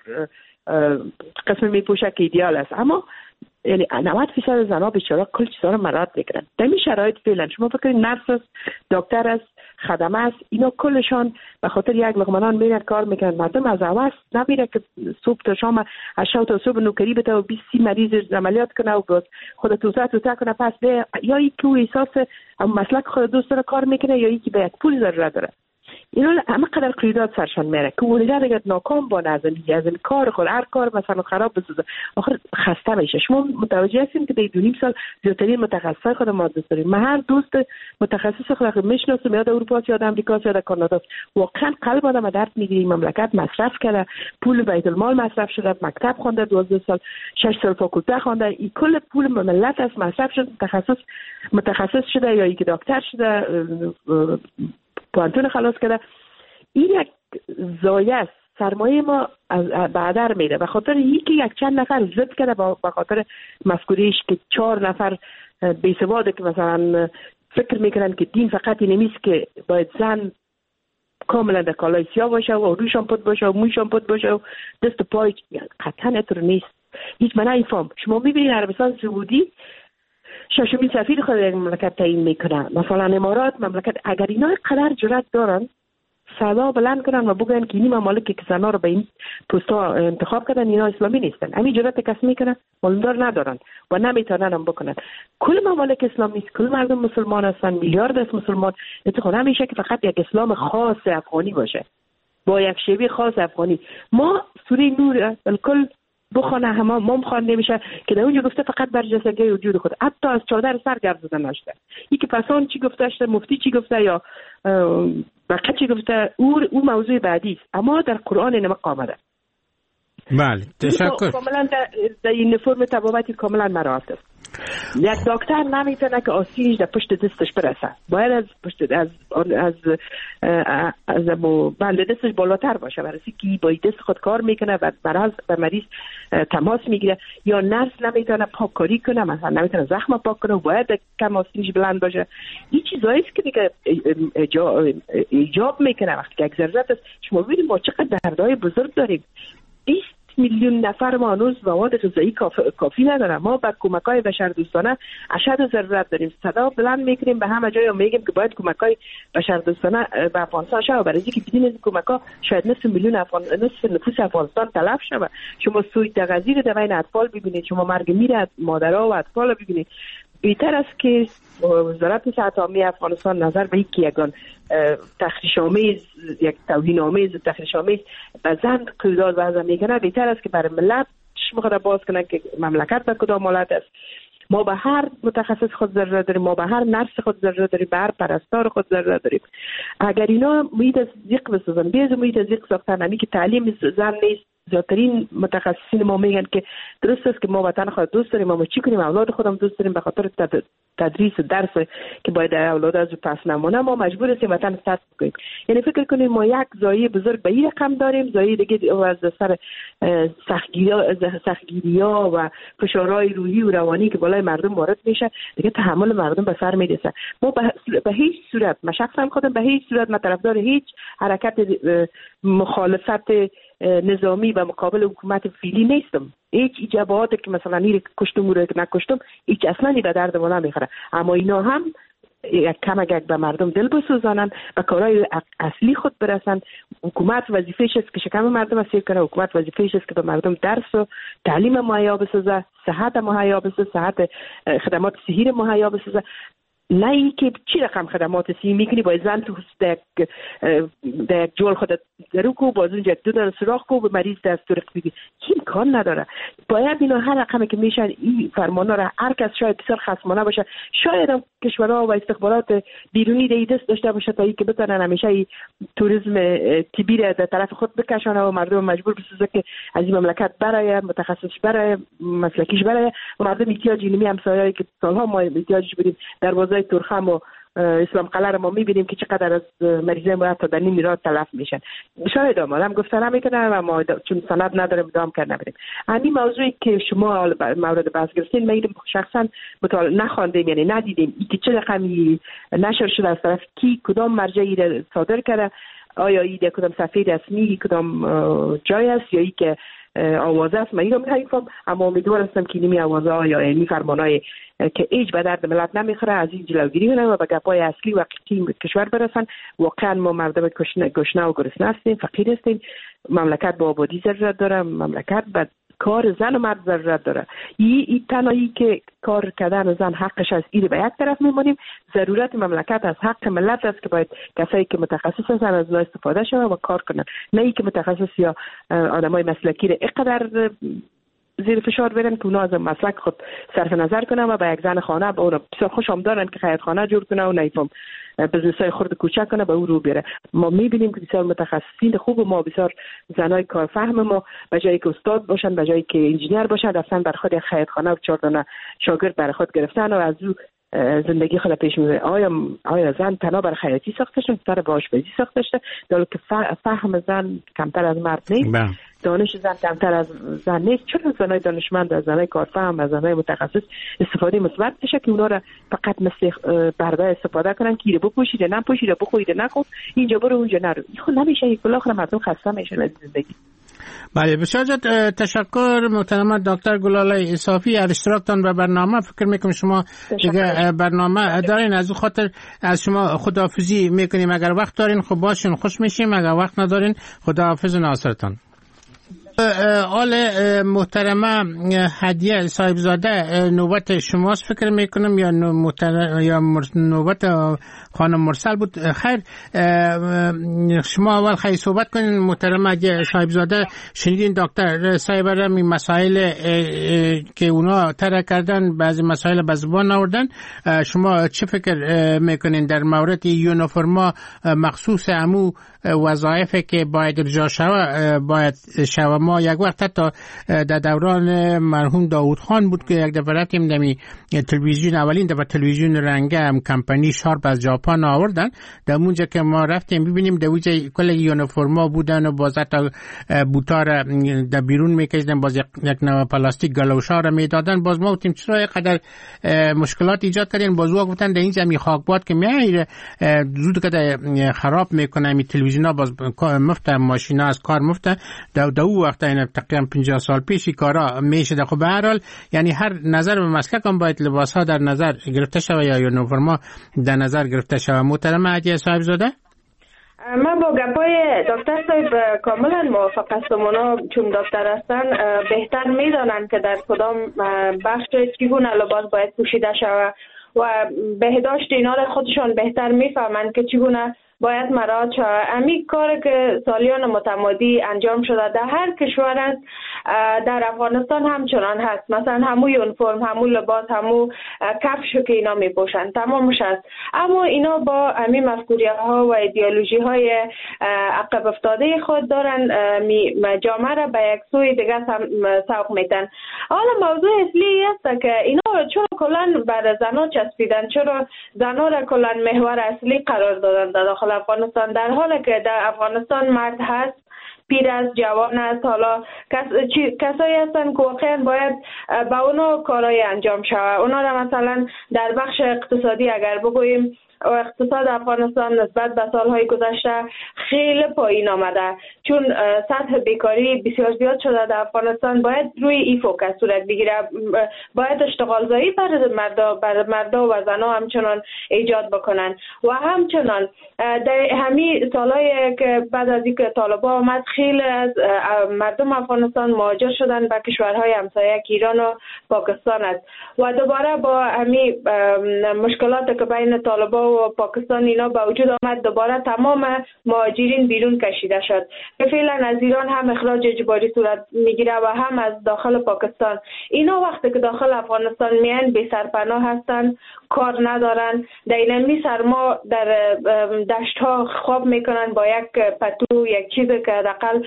قسم میپوشه که ایدئال است، اما یعنی نود فیصد زنها بیچاره کل چیزا رو مراعات میکنن. در این شرایط فعلا شما فکر کنید نرس است، دکتر است، خدمه است، اینا کلشان به خاطر یک لقمه میرن کار میکنن. مردم از اول نمیره که صبح تا شام از شب تا صبح نوکری بده و بیست مریض عملیات کنه و باز خود توسعه توسعه کنه، پس به یا یک تو احساس مسلک خود دوست داره کار میکنه یا یکی به یک پول ضرورت داره. اینا همه قدر قیودات سرشان میره که اونجا دیگه ناکام با نظمی از این کار خود هر کار مثلا خراب بسازه، آخر خسته میشه. شما متوجه هستین که در دو نیم سال زیادترین متخصص خود ما دوست داریم. من هر دوست متخصص خود میشناسم، یا اروپا یا امریکا یا کانادا، واقعا قلب آدم درد میگیره. مملکت مصرف کرده، پول بیت المال مصرف شده، مکتب خونده، دوازده سال شش سال فاکولته خونده، این کل پول ملت از مصرف شده، تخصص متخصص شده یا یک دکتر شده، پوانتون خلاص کرده. این یک زایه است، سرمایه ما بعدر میره. به خاطر یکی یک چند نفر ضد کرده، به خاطر مسئولیش که چهار نفر بیسواده که مثلا فکر میکنن که دین فقط این نیست که باید زن کاملا در کالای سیاه باشه و روشان پد باشه و موشان پد باشه و دست پای، قطعا اتر نیست. هیچ من نمیفهم. شما میبینید عربستان سعودی ششمین سفیر خود یک مملکت تعیین میکنه، مثلا امارات مملکت. اگر اینا قدر جرأت دارن صدا بلند کنن و بگن که این ممالکی که زنها رو به این پستا انتخاب کردن اینا اسلامی نیستن، همین جرأت کس میکنن، معلومدار ندارن و نمیتونن هم بکنن. کل ممالک اسلامی است، کل مردم مسلمان هستن، میلیارد است مسلمان. انتخاب نمیشه که فقط یک اسلام خاص افغانی باشه با یک شیوه خاص افغانی. ما سوره نور بالکل بخونه همه مام خوانده میشه که در اونجا گفته فقط برجستگی وجود خود، حتی از چادر سر گردیده نشده. این که پسان چی گفته شده، مفتی چی گفته یا بقیه چی گفته، او او موضوع بعدی است، اما در قرآن نمک آمده. بله، تشکر. کاملا در این فرم تبابتی کاملا مراعات است. یک دکتر نمیتونه که آستینش در پشت دستش برسه، باید از پشت از از از بند دستش بالاتر باشه، برای که با دست خود کار میکنه و مریض به مریض تماس میگیره. یا نرس نمیتونه پاککاری کنه، مثلا نمیتونه زخم پاک کنه، باید کم آستینش بلند باشه. این چیزایی است که دیگه ایجاب میکنه وقتی که یک ضرورت است. شما ببینید ما چقدر دردهای بزرگ داریم. بیست میلیون نفر ما هنوز مواد غذایی کافی, کافی ندارن. ما به کمک‌های بشردوستانه اشد ضرورت داریم. صدا بلند میکنیم به همه جای و میگیم که باید کمک‌های بشردوستانه به افغانستان شه، برای اینکه بدون این کمک‌ها شاید نصف میلیون افغان نصف نفوس افغانستان تلف شه. شما سوی تغذیه در بین اطفال ببینید، شما مرگ میره مادرها و اطفال ببینید. بهتر است که وزارت صحت عامه افغانستان نظر به اینکه یگان تخریش آمیز، یک توهین آمیز و تخریش آمیز به زن قیودات وضع میکنه، بهتر است که برای ملت چشم خود باز کنه که مملکت به کدام حالت است. ما به هر متخصص خود ضرورت داریم، ما به هر نرس خود ضرورت داریم، به هر پرستار خود ضرورت داریم. اگر اینا محیط از ضیق بسازن، بیز محیط از ضیق ساختن، همین که تعلیم زن نیست. زیادترین متخصصین ما میگن که درست است که ما وطن خود دوست داریم، اما چی کنیم؟ اولاد خودم دوست داریم، به خاطر تدریس درس که باید اولاد از پس نمونه ما مجبور هستیم وطن ترک کنیم. یعنی فکر کنیم ما یک زایه بزرگ به این رقم داریم، زایه دیگه از سر سختگیری‌ها و فشارهای روحی و روانی که بالای مردم وارد میشه، دیگه تحمل مردم به سر میرسه. ما به هیچ صورت، من شخصا خودم به هیچ صورت من طرفدار هیچ حرکت مخالفت نظامی و مقابل حکومت فعلی نیستم. هیچ اجاباتی که مثلا این کشتم و نکشتم هیچ اصلا به درد ما نمیخوره، اما اینا هم یک کم اگه به مردم دل بسوزانن، به کارهای اصلی خود برسن. حکومت وظیفه‌اش است که شکم مردم اسیر کنه، حکومت وظیفه‌اش است که به مردم درس و تعلیم مهیا بسازه، صحت مهیا بسازه، صحت خدمات صحی مهیا بسازه. نه ای که چی رقم خدمات صحی میکنی باید زن تو در یک جول خود درو کو، باز اونجا دو در سراخ کو، به مریض دست تو رقم بگی. این امکان نداره. باید اینا هر رقمی که میشن این فرمانا را هر کس شاید بسیار خصمانه باشه، شاید هم کشورها و استخبارات بیرونی دی دست داشته باشه تا ای که بتونن همیشه ای توریسم طبی را در طرف خود بکشانه و مردم مجبور بسازه که از این مملکت برای متخصص برای مسلکیش برای و مردم احتیاج علمی همسایه‌ای که سالها ما احتیاجش بودیم در بازار ترخم و اسلام قلعه رو ما میبینیم که چقدر از مریضای ما تا در نیم راه تلف میشن. شاید آمدم گفته نمیکنه و ما چون سند نداریم ادام کرد نبریم. همین موضوعی که شما مورد بحث گرفتین ما شخصا مطالعه نخواندیم، یعنی ندیدیم ای که چه رقمی نشر شده از طرف کی کدام مرجعی را صادر کرده، آیا این در کدام صفحه رسمی کدام جای است یا ای که آوازه است. من این رو می‌فهمم، اما امیدوار هستم که نمی آوازه ها یا این فرمانهای که هیچ به درد ملت نمیخوره از این جلوگیری کنن و به گپای اصلی و حقیقی کشور برسن. واقعا ما مردم گشنه و گرسنه هستیم، فقیر هستیم. مملکت با آبادی ضرورت داره، مملکت به کار زن و مرد ضرورت داره. این ای تنهایی که کار کردن زن حقش از این به یک طرف میمونیم، ضرورت مملکت از حق ملت است که باید کسایی که متخصص هستن از اونها استفاده شون و کار کنن، نه ای که متخصص یا آدمای مسلکی را اینقدر زیر فشار برن که اونا از مسلک خود صرف نظر کنن و به یک زن خانه به اون بسیار خوش آمدارن که خیاط خانه جور کنه و نیفهم بزنسای خرد کوچک کنه به او رو بره. ما میبینیم که بسیار متخصصین خوب ما، بسیار زنای کارفهم ما به جایی که استاد باشن، به جایی که انجینیر باشن، رفتن بر خود خیاط خانه و چهار تا شاگرد بر خود گرفتن و از او زندگی خود پیش میبره. آیا آیا زن تنها بر خیاطی ساخته شده، سر به آشپزی ساخته شده؟ در که فهم زن کمتر از مرد نیست، دانش زن کمتر از زن نیست. چرا زنای دانشمند، از زنای کارفهم، از زنای متخصص استفاده مثبت بشه که اونا را فقط مثل برده استفاده کنن که رو بپوشید نه پوشید، بخورید نخور، اینجا برو اونجا نرو. خب نمیشه، یک بالاخره مردم خسته میشن از زندگی. بله بسیار زیاد تشکر محترم دکتر گلاله اصافی از اشتراکتان به برنامه. فکر میکنم شما دیگه برنامه دارین، از اون خاطر از شما خداحافظی میکنیم. اگر وقت دارین خب باشین، خوش میشیم. اگر وقت ندارین خداحافظ ناصرتان. آل محترمه هدیه صاحبزاده نوبت شماست فکر میکنم یا یا نوبت خانم مرسل بود. خیر شما اول خیلی صحبت کنین محترمه هدیه صاحبزاده. شنیدین دکتر صاحب را می مسائل که اونا طرح کردن، بعضی مسائل به زبان آوردن. شما چه فکر میکنین در مورد یونیفرما مخصوص امو وظایفی که باید ارجاع شوه باید شوه؟ ما یک وقت حتی در دوران مرحوم داوود خان بود که یک دفعه رفتیم دمی تلویزیون، اولین دفعه تلویزیون رنگه هم کمپانی شارپ از ژاپن آوردن، در اونجا که ما رفتیم ببینیم در اونجا کل یونیفرما بودن و باز حتی بوتار در بیرون میکشیدن، باز یک نوع پلاستیک گلوشا را میدادن. باز ما گفتیم چرا اینقدر مشکلات ایجاد کردین؟ باز وا گفتن در اینجا می خاکباد که میایره زود که خراب میکنه می تلویزیونا، باز مفته ماشینا از کار مفته. در دو وقت این تقریبا پنجاه سال پیشی کارا میشه. خب به هر حال یعنی هر نظر به مسلک هم باید لباس ها در نظر گرفته شود یا یونیفرما در نظر گرفته شود. محترم عدیه صاحب زاده، من با گپای دکتر صاحب کاملا موافق هستم. اونا چون دکتر هستن بهتر میدانن که در کدام بخش چگونه لباس باید پوشیده شود و بهداشت اینا را خودشان بهتر میفهمند که چگونه باید مراعات شود. امی کار که سالیان متمادی انجام شده در هر کشور است، در افغانستان همچنان هست. مثلا همو یونیفرم، همو لباس، همو کفش که اینا میپوشن تمامش هست، اما اینا با امی مفکوریه ها و ایدئولوژی های عقب افتاده خود دارن جامعه را به یک سوی دیگه سوق میتن. حالا موضوع اصلی است که اینا چرا کلان بر زنا چسبیدن، چرا زنا را کلان محور اصلی قرار دادن در داخل افغانستان، در حالی که در افغانستان مرد هست، پیر است، جوان است، حالا کس، کسایی هستن که واقعا باید با اونا کارهای انجام شود. اونا را مثلا در بخش اقتصادی اگر بگوییم، و اقتصاد افغانستان نسبت به سالهای گذشته خیلی پایین آمده، چون سطح بیکاری بسیار زیاد شده در افغانستان. باید روی این فوکس صورت بگیره، باید اشتغال زایی بر مردا بر مردا و زنا همچنان ایجاد بکنن. و همچنان در همین سالهای که بعد از اینکه طالبان آمد، خیلی از مردم افغانستان مهاجر شدن به کشورهای همسایه ایران و پاکستان است و دوباره با همین مشکلات که بین طالبان و پاکستان اینا با وجود آمد، دوباره تمام مهاجرین بیرون کشیده شد که فعلا از ایران هم اخراج اجباری صورت میگیره و هم از داخل پاکستان. اینا وقتی که داخل افغانستان میان بی سرپناه هستن، کار ندارن، در اینمی سرما در دشت ها خواب میکنن با یک پتو، یک چیزی که حداقل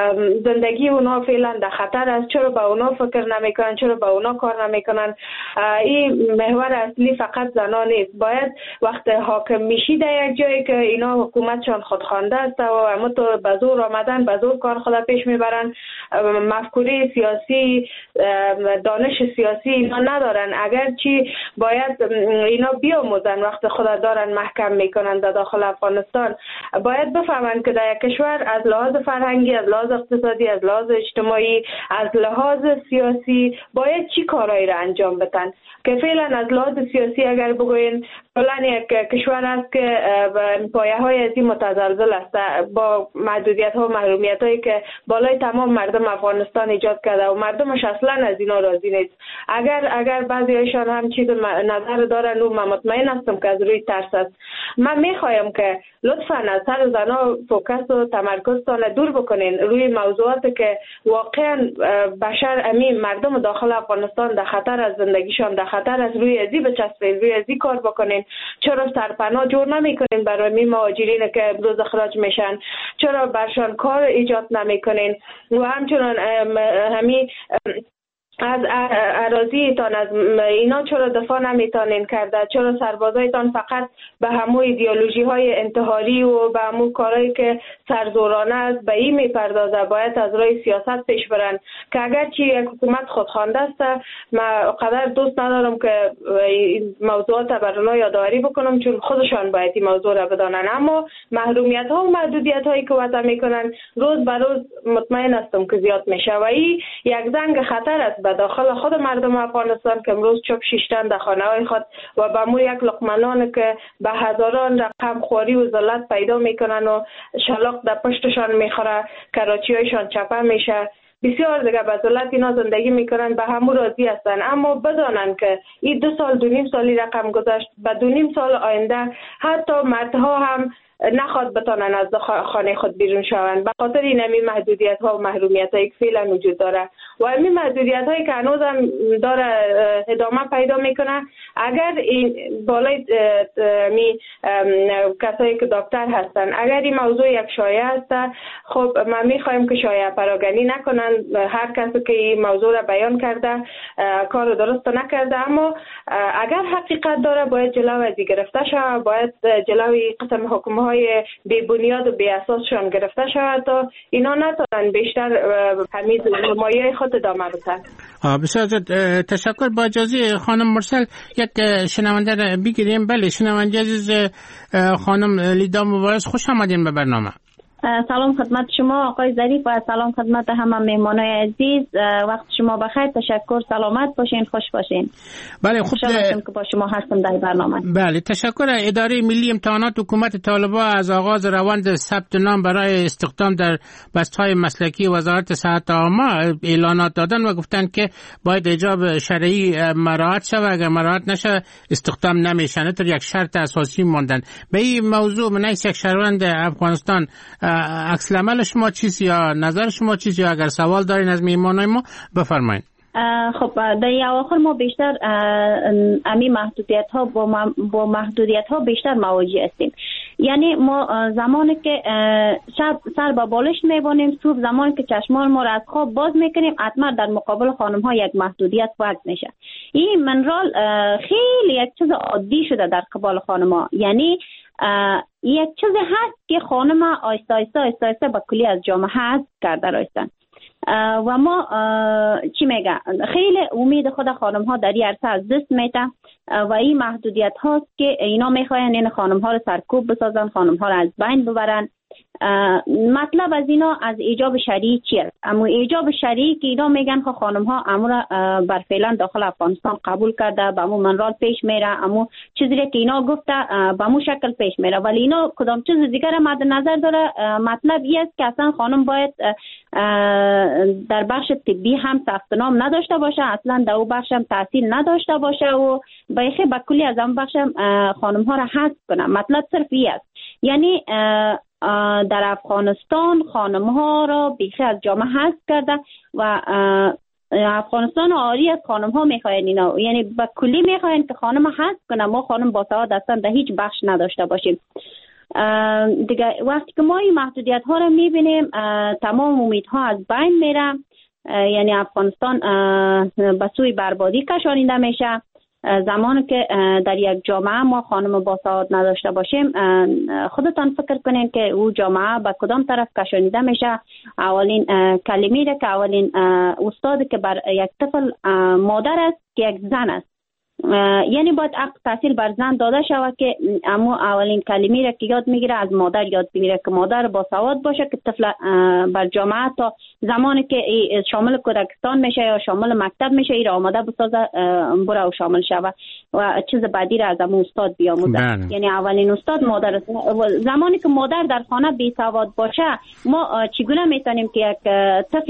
زندگی اونا فعلا در خطر است. چرا با اونا فکر نمیکنن؟ چرا با اونا کار نمیکنن؟ این محور اصلی فقط زنان نیست. باید وقت حاکم میشی در یک جایی که اینا حکومتشان خودخوانده است و اما تو به زور آمدن، به زور کار خود پیش میبرن، مفکوره سیاسی، دانش سیاسی اینا ندارن. اگرچه باید اینا بیاموزن وقت خود دارن محکم میکنن در داخل افغانستان، باید بفهمن که در یک کشور از لحاظ فرهنگی، از لحاظ اقتصادی، از لحاظ اجتماعی، از لحاظ سیاسی باید چی کارهایی را انجام بدن. که فعلا از لحاظ سیاسی اگر بگوین فلان یک کشور است که پایه های از این متزلزل است با محدودیت ها و محرومیت هایی که بالای تمام مردم افغانستان ایجاد کرده و مردمش اصلا از اینا راضی نیست. اگر اگر بعضی هایشان هم چیز نظر دارن و من مطمئن هستم که از روی ترس است. من میخوایم که لطفا از سر زنا فوکس و تمرکزتان دور بکنین روی موضوعاتی که واقعا بشر امین مردم داخل افغانستان در خطر از زندگیشان، در خطر از روی ازی بچسبین، روی ازی کار بکنین. چرا سرپناه جور نمیکنین برای می مهاجرین که امروز اخراج میشن؟ چرا برشان کار ایجاد نمیکنین؟ و همچنان همین از اراضیتان از اینا چرا دفاع نمیتونین کرده؟ چرا سربازایتان فقط به همو ایدئولوژی های انتحاری و به همو کارهایی که سرزورانه است به این میپردازه؟ باید از راه سیاست پیش برن که اگرچه یک حکومت خودخوانده است، من قدر دوست ندارم که موضوعات بر اونها یادآوری بکنم چون خودشان باید این موضوع را بدانن، اما محرومیت ها و محدودیت هایی که وضع میکنن روز به روز مطمئن هستم که زیاد میشه و این یک زنگ خطر است به داخل خود مردم افغانستان که امروز چوب شیشتن در خانه های خود و به مو یک لقمنان که به هزاران رقم خوری و ذلت پیدا میکنن و شلاق در پشتشان میخوره، کراچی هایشان چپه میشه، بسیار دیگه به ذلت اینا زندگی میکنن، به همو راضی هستن. اما بدانن که این دو سال دو نیم سالی رقم گذشت، به دو نیم سال آینده حتی مردها هم نخواد بتانن از خانه خود بیرون شوند. به خاطر این همین محدودیت ها و محرومیت هایی که فعلا وجود داره و همین محدودیت هایی که هنوز هم داره ادامه پیدا میکنه. اگر این بالای می کسایی که دکتر هستن اگر این موضوع یک شایعه است، خب ما میخوایم که شایعه پراکنی نکنن. هر کسی که این موضوع را بیان کرده کار درست نکرده، اما اگر حقیقت داره باید جلو از گرفته شود، باید جلوی قسم حکم های بی بنیاد و بی اساسشان گرفته شود تا اینا نتونن بیشتر همین مایه خود ادامه بدن. بسیار تشکر. با اجازه خانم مرسل یک شنونده را بگیریم. بله شنونده عزیز خانم لیدا مبارز، خوش آمدین به برنامه. سلام خدمت شما آقای ظریف و سلام خدمت همه مهمانای عزیز. وقت شما بخیر. تشکر. سلامت باشین، خوش باشین. بله خوب که با شما هستم در برنامه. بله تشکر. اداره ملی امتحانات حکومت طالبان از آغاز روند ثبت نام برای استخدام در بست‌های مسلکی وزارت صحت عامه اعلانات دادن و گفتن که باید حجاب شرعی مراعات شود، اگر مراعات نشه استخدام نمیشن. تو یک شرط اساسی موندن. به این موضوع من یک شهروند افغانستان عکس العمل شما چیست یا نظر شما چیست، یا اگر سوال دارین از میهمانای ما بفرمایید. خب در اواخر ما بیشتر امی محدودیت ها با محدودیت ها بیشتر مواجه هستیم. یعنی ما زمانی که شب سر با بالش میبانیم، صبح زمانی که چشمان ما را از خواب باز میکنیم، حتما در مقابل خانم ها یک محدودیت وارد میشه. این منرال خیلی یک چیز عادی شده در قبال خانم ها. یعنی یک چیزی هست که خانم آیسته آیسته آیسته آیسته با کلی از جامعه حذف کرده رایستن و ما چی میگه خیلی امید خود خانم ها در این عرصه از دست میته و این محدودیت هاست که اینا میخواین این خانم ها رو سرکوب بسازن، خانم ها رو از بین ببرن. مطلب از اینا از ایجاب شرعی چیه؟ اما ایجاب شرعی که اینا میگن خب خانم ها امور بر فعلا داخل افغانستان قبول کرده، به امو منرال پیش میره، اما چیزی که اینا گفته به امو شکل پیش میره، ولی اینا کدام چیز دیگر مد نظر داره. مطلب این است که اصلا خانم باید در بخش طبی هم ثبت نام نداشته باشه، اصلا در اون بخش هم تحصیل نداشته باشه و بیخی به کلی از اون بخش خانم ها را حذف کنه. مطلب صرف این است. یعنی در افغانستان خانم ها را بیخی از جامعه حذف کرده و افغانستان آری از خانم ها میخواین اینا، یعنی به کلی میخواین که خانم حذف کنه. ما خانم با سواد اصلا در هیچ بخش نداشته باشیم. دیگه وقتی که ما این محدودیت ها را میبینیم تمام امیدها از بین میره. یعنی افغانستان به سوی بربادی کشانیده میشه. زمانی که در یک جامعه ما خانم با سواد نداشته باشیم، خودتان فکر کنین که او جامعه به کدام طرف کشانیده میشه. اولین کلمه‌ای که اولین استادی که بر یک طفل مادر است که یک زن است. یعنی باید حق تحصیل بر زن داده شود که اما اولین کلمه‌ای را که یاد میگیره از مادر یاد میگیره که مادر با سواد باشه که طفل بر جامعه تا زمانی که شامل کودکستان میشه یا شامل مکتب میشه ای را آماده بسازه برای شامل شود و چیز بعدی را از امو استاد بیاموزه. یعنی اولین استاد مادر است. زمانی که مادر در خانه بی سواد باشه ما چگونه میتونیم که یک طفل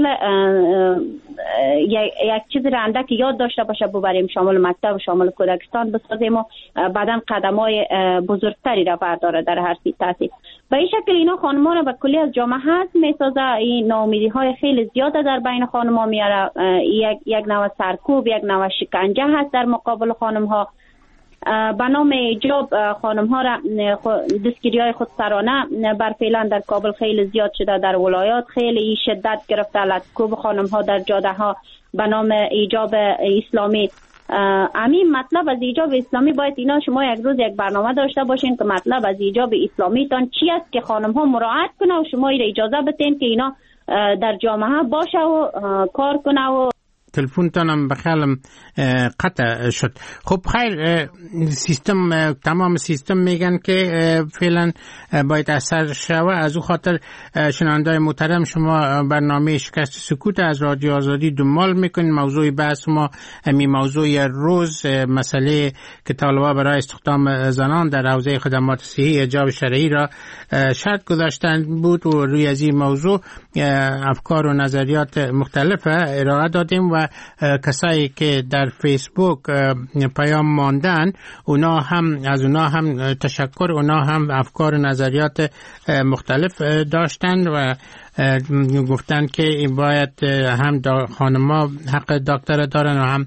یک چیز را اندک یاد داشته باشه ببریم شامل مکتب و شامل کودکستان بسازیم و بعداً قدم‌های بزرگتری را برداره در هر تحصیل. به این شکل اینا خانم‌ها را به کلی از جامعه حذف می‌سازه. این ناامیدی‌های خیلی زیاده در بین خانم‌ها میاره. یک یک نوع سرکوب، یک نوع شکنجه هست در مقابل خانم‌ها. به نام حجاب خانم‌ها را دستگیری‌های خودسرانه بر فعلا در کابل خیلی زیاد شده، در ولایات خیلی شدت گرفته. لطکوب خانم‌ها در جاده‌ها به نام حجاب اسلامی. همین مطلب از حجاب اسلامی باید اینا شما یک روز یک برنامه داشته باشین که مطلب از حجاب اسلامی تان چی است که خانم ها مراعات کنه و شما اینا اجازه بدین که اینا در جامعه باشه و کار کنه. و تلفن تانم بخیالم قطع شد. خب خیر، سیستم تمام سیستم میگن که فعلا باید اثر شوه. از او خاطر شنوندای محترم شما برنامه شکست سکوت از رادیو آزادی دنبال میکنین. موضوع بحث ما همین موضوع روز مسئله که طالبان برای استخدام زنان در حوزه خدمات صحی حجاب شرعی را شرط گذاشتن بود و روی از این موضوع افکار و نظریات مختلف ارائه دادیم و و کسایی که در فیسبوک پیام ماندن، اونا هم از اونا هم تشکر، اونا هم افکار و نظریات مختلف داشتن و گفتن که باید هم خانم‌ها حق دکتر دارن و هم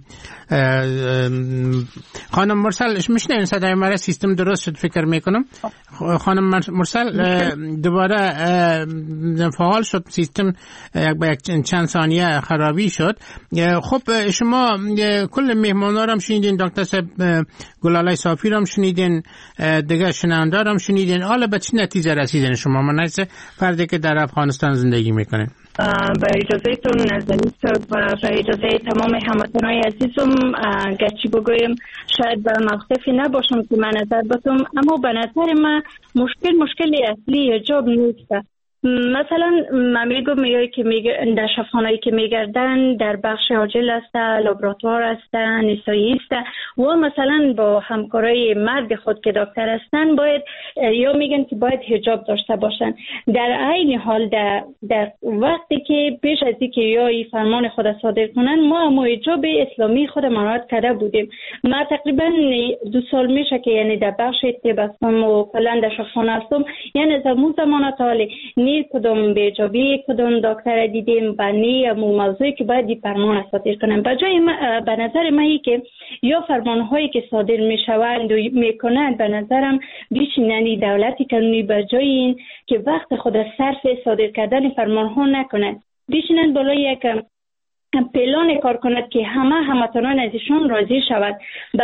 خانم مرسل میشنین صدای مرا؟ سیستم درست شد فکر میکنم. خانم مرسل دوباره فعال شد سیستم، یک چند ثانیه خرابی شد. خب شما کل مهمانا رو هم شنیدین، دکتر صاحب گلالای صافی رو هم شنیدین، دیگه شنونده رو هم شنیدین. حالا به چه نتیجه رسیدین شما مناسب فردی که در افغانستان زندگی میکنین؟ با اجازه تون نازنین صاحب و با اجازه تمام هموطنان عزیزم، گرچه بگویم شاید به موقفی نباشم که من نظر بدم، اما به نظر من مشکل مشکل اصلی حجاب نیست. مثلا من میگم میایی که میگه در شفاخانه‌ای که میگردن در بخش عاجل است، لابراتوار است، نسایی است و مثلا با همکارای مرد خود که دکتر هستن باید یا میگن که باید حجاب داشته باشن. در عین حال در, در وقتی که پیش از اینکه یا این فرمان خود صادر کنن ما هم حجاب اسلامی خود مراعات کرده بودیم. ما تقریبا دو سال میشه که یعنی در بخش طب هستم و کلا در شفاخانه هستم، یعنی از اون زمان تا حالی نی کدوم به جابی کدوم دکتر دیدیم و نی موضوعی که باید این فرمان صادر کنن. به جای به نظر من که یا فرمان هایی که صادر میشوند و میکنند به نظرم بیشیننی دولتی کنونی به جای این که وقت خود صرف صادر کردن فرمان ها نکنند، بیشینن بالای یک پلان کار کند که همه هموطنان ازشون راضی شود و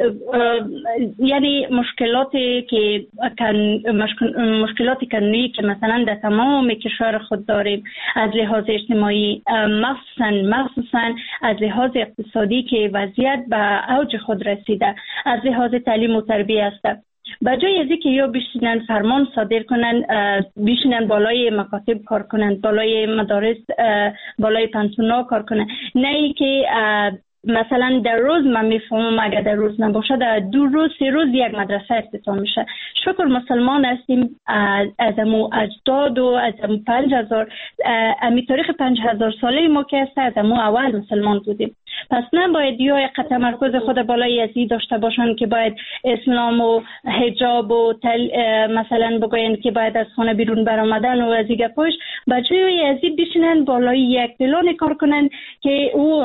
یعنی مشکلاتی که مشکلات قانونی که مثلا در تمام کشور خود داریم از لحاظ اجتماعی، مخصوصا مخصوصا از لحاظ اقتصادی که وضعیت به اوج خود رسیده، از لحاظ تعلیم و تربیت است، بجای از اینکه یا بشینن فرمان صادر کنن بشینن بالای مکاتب کار کنن، بالای مدارس بالای پانتونا کار کنن، نه ای که مثلا در روز من میفهمم اگر در روز نباشه در دو روز سه روز یک مدرسه افتتاح میشه. شکر مسلمان هستیم، از امو اجداد و از امو پنج هزار امی تاریخ پنج هزار ساله ما که هست از امو اول مسلمان بودیم. پس نباید یا یک تمرکز خود بالای ازی داشته باشن که باید اسلام و حجاب و تل مثلا بگوین که باید از خانه بیرون برآمدن و از دیگه پاش بچه‌ی ازی بشینن بالای یک پلان کار کنن که او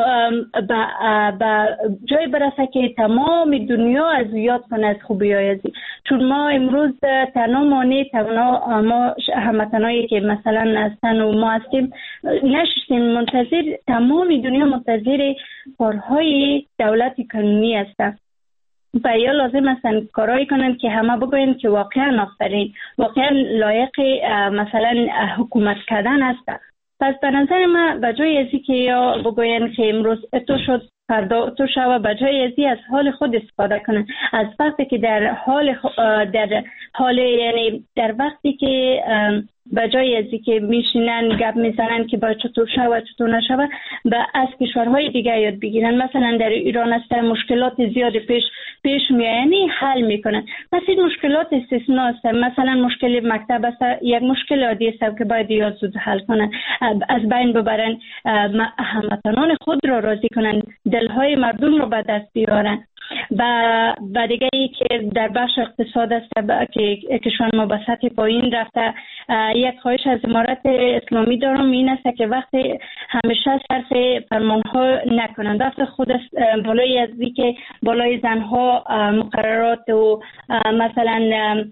با جای برسه که تمام دنیا از یاد کنه از خوبی های ازی. چون ما امروز تنها مانع تنها ما هموطنایی که مثلا هستن و ما هستیم نشستیم منتظر، تمام دنیا منتظر کارهای دولت قانونی هستند و یا لازم هستن کارایی کنند که همه بگوین که واقعا آفرین، واقعا لایق مثلا حکومت کردن هستند. پس به نظر من بجای ازی که یا بگوین که امروز تو شد فردا تو شو، بجای ازی از حال خود استفاده کنن، از وقتی که در حال در حال یعنی در وقتی که بجای ازی که میشینن گپ میزنن که با چطور شو چطور نشو و از کشورهای دیگه یاد بگیرن. مثلا در ایران است مشکلات زیاد پیش پیش میانی حل میکنن، پس این مشکلات استثنا است. مثلا مشکل مکتب است یک مشکل عادی است که باید یا زود حل کنن، از بین ببرن، هموطنان خود را راضی کنن، دلهای مردم رو به دست بیارن. و و دیگه ای که در بخش اقتصاد است که کشور ما به سطح پایین رفته، یک خواهش از امارت اسلامی دارم این است که وقتی همیشه صرف فرمان ها نکنن، وقتی خود بالای از که بالای زنها مقررات و مثلا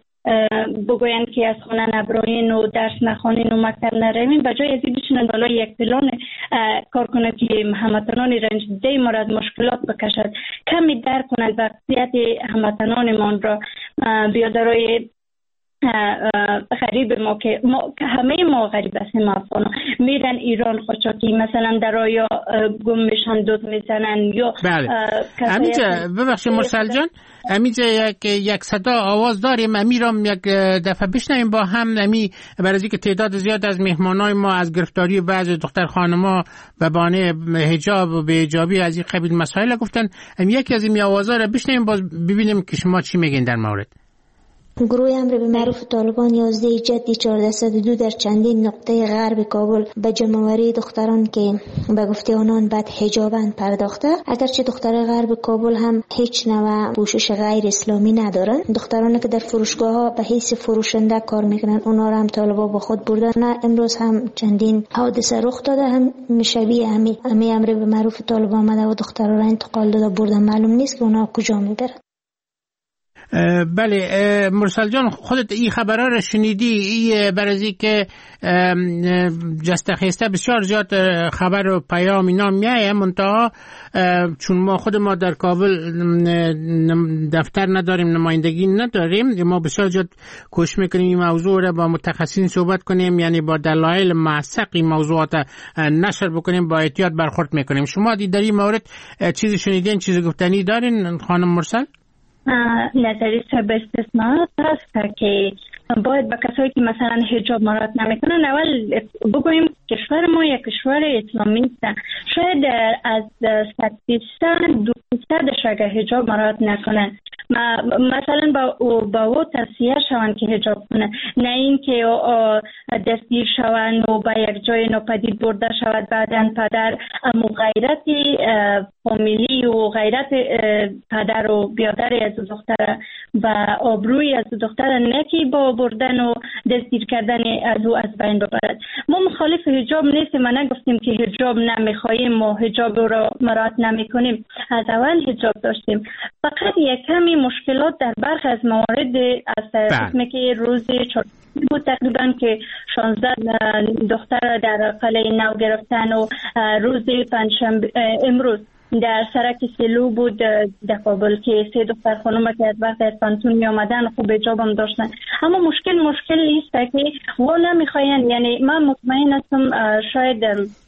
بگوین که از خانه نبراین و درس نخوانین و مکتب نروین، بجای از این بشینن بالای یک پلان کار کنند که هموطنان رنج دیده ما را از مشکلات بکشد، کمی درک کنند وضعیت هموطنانمان را بیادرای غریب ما که ما همه ما غریب هستیم افغان میرن ایران قاچاقی مثلا در آیا گم میشن دود میزنن یا بله. امیجا ببخشید مرسل جان، امیجا یک یک صدا آواز داریم، امیرام یک دفعه بشنویم با هم. امی برای که تعداد زیاد از مهمانای ما از گرفتاری بعضی دختر خانما به بهانه حجاب و بی‌حجابی از این قبیل مسائل گفتن، امی یکی از این آوازا رو بشنویم باز ببینیم که شما چی میگین در مورد. گروه امر به معروف طالبان یازده جدی چهارده صد و دو در چندین نقطه غرب کابل به جمع‌آوری دختران که به گفته آنان بد حجابند پرداخته. اگرچه دختر غرب کابل هم هیچ نوع پوشش غیر اسلامی ندارن، دخترانی که در فروشگاه ها به حیث فروشنده کار میکنن اونا را هم طالبا با خود بردن. امروز هم چندین حادثه رخ داده، هم شبیه همین همی امر به معروف طالب آمده و دخترها را انتقال داده بردن. معلوم نیست که اونا کجا میبرن. بله مرسل جان، خودت این خبرها را شنیدی؟ ای برازی که جستخیسته بسیار زیاد خبر و پیام اینا میایه، منتها چون ما خود ما در کابل دفتر نداریم، نمایندگی نداریم، ما بسیار زیاد کوشش میکنیم این موضوع را با متخصصین صحبت کنیم، یعنی با دلایل موثق این موضوعات نشر بکنیم، با احتیاط برخورد میکنیم. شما در این مورد چیزی شنیدین، چیزی گفتنی دارین خانم مرسل؟ نظری به استثناءات هست که باید به کسایی که مثلا حجاب مراعات نمیکنن اول بگوییم کشور ما یک کشور اسلامی است. شاید از صد درصد دو درصدش اگر حجاب مراعات نکنن مثلا با با او توصیه شوند که حجاب کنه، نه این که دستگیر شوند و به یک جای ناپدید برده شود، بعدن پدر امو غیرت فامیلی و غیرت پدر و بیادر از دختر و آبروی از دختر نکی با بردن و دستگیر کردن از او از بین ببرد. ما مخالف حجاب نیستیم، ما نگفتیم که حجاب نمیخواهیم و حجاب رو مراعات نمیکنیم، از اول حجاب داشتیم. فقط یک کمی مشکلات در برخی از موارد از قسمی که روزی چهارشنبه بود تقریبا که شانزده دختر در قلعه نو گرفتن و روزی پنجشنبه امروز در سرک سلو بود در کابل که سه دختر خانم که از وقت از پانتون می آمدن خوب حجاب هم داشتن. اما مشکل مشکل نیست که و نمیخواین، یعنی من مطمئن هستم شاید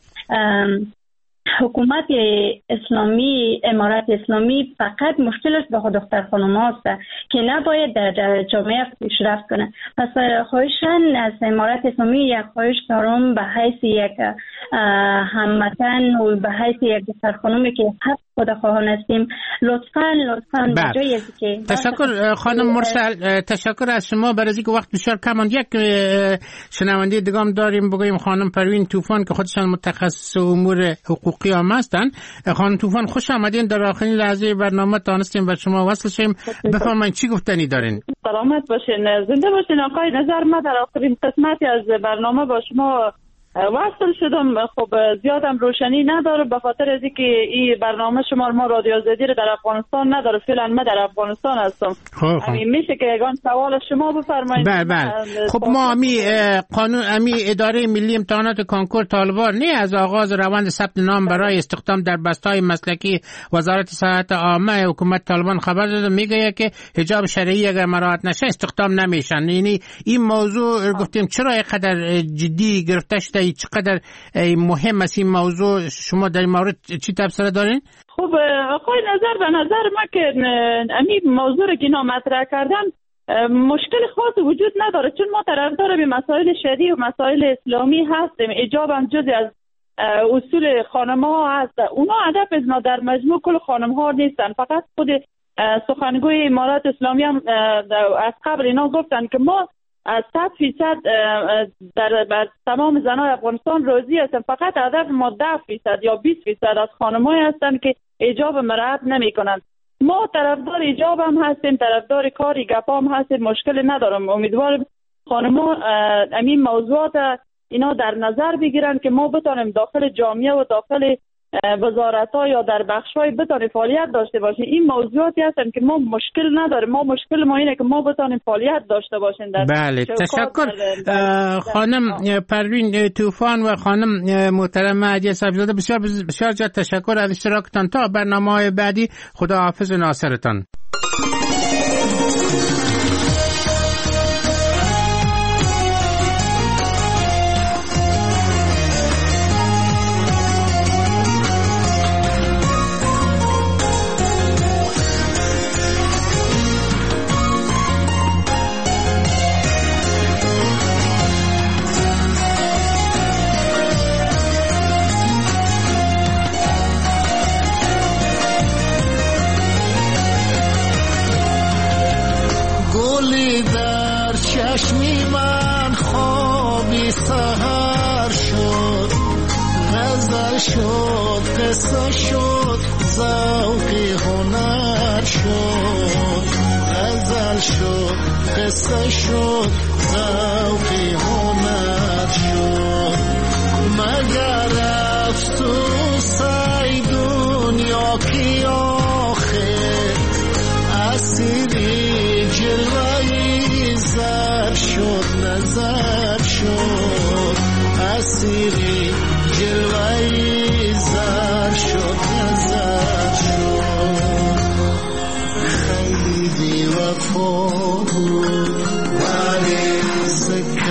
حکومت اسلامی، امارات اسلامی فقط مشکلش به خود دختر خانم هاست که نباید در جامعه پیشرفت کنه. پس خواهشان از امارات اسلامی یک خواهش دارم به حیث یک هموطن و به حیث یک دختر خانمی که حق خود خواهان هستیم، لطفاً لطفاً بجای از که تشکر خانم مرسل، تشکر از شما. برای اینکه وقت بسیار کم است، یک شنونده دیگه هم داریم، بگویم خانم پروین طوفان که خودشان متخصص امور حقوقی هم هستن. خانم طوفان خوش آمدین، در آخرین لحظه برنامه تانستیم و شما وصل شیم. بفرمایید چی گفتنی دارین؟ سلامت باشین، زنده باشین آقای. نظر ما در آخرین قسمتی از برنامه با شما وصل شدم. خب زیادم روشنی نداره به خاطر از اینکه این برنامه شما ما رادیو آزادی رو در افغانستان نداره. فعلا من در افغانستان هستم. همین میشه که یگان سوال شما بفرمایید. بله بله. خب ما امی قانون امی اداره ملی امتحانات کنکور طالبان نه از آغاز روند ثبت نام برای استخدام در بسته‌های مسلکی وزارت صحت عامه حکومت طالبان خبر داده، میگه که حجاب شرعی اگر مراعات نشه استخدام نمیشن. یعنی این موضوع گفتیم چرا اینقدر جدی گرفته شده، چقدر مهم است این موضوع؟ شما در این مورد چی تبصره دارین؟ خب آقای نظر به نظر ما که امی موضوع که اینا مطرح کردن مشکل خاص وجود نداره، چون ما طرفدار به مسائل شرعی و مسائل اسلامی هستیم. حجاب هم جزء از اصول خانم‌ها هست. اونا هدف از ما در مجموع کل خانم‌ها نیستن، فقط خود سخنگوی امارات اسلامی هم از قبل اینا گفتن که ما از صد فیصد در بر تمام زنای افغانستان راضی هستن، فقط هدف ما ده فیصد یا بیست فیصد از خانم‌های هستن که حجاب مراعات نمی‌کنن. ما طرفدار حجاب هم هستیم، طرفدار کاری گپا هم هستیم، مشکل ندارم. امیدوارم خانم‌ها همین موضوعات اینا در نظر بگیرن که ما بتونیم داخل جامعه و داخل وزارت‌ها یا در بخش‌های بتونیم فعالیت داشته باشیم. این موضوعاتی هستن که ما مشکل نداریم. ما مشکل ما اینه که ما بتونیم فعالیت داشته باشیم. در بله تشکر خانم پروین طوفان و خانم محترمه عدیه صفی‌زاده، بسیار بسیار جد تشکر از اشتراکتان. تا برنامه‌های بعدی خدا حافظ ناصرتان. چشمی من خوابی سهر شد، غزل شد قصه شد ذوقی هنر شد، غزل شد قصه شد ذوقی هنر شد. مگر افسوس ای دنیا کی آخر اسیری جلوهی زر شد نظر شد، اسیری جلوهی زر شد نظر شد. خیلی بی وفا بود ولی سکه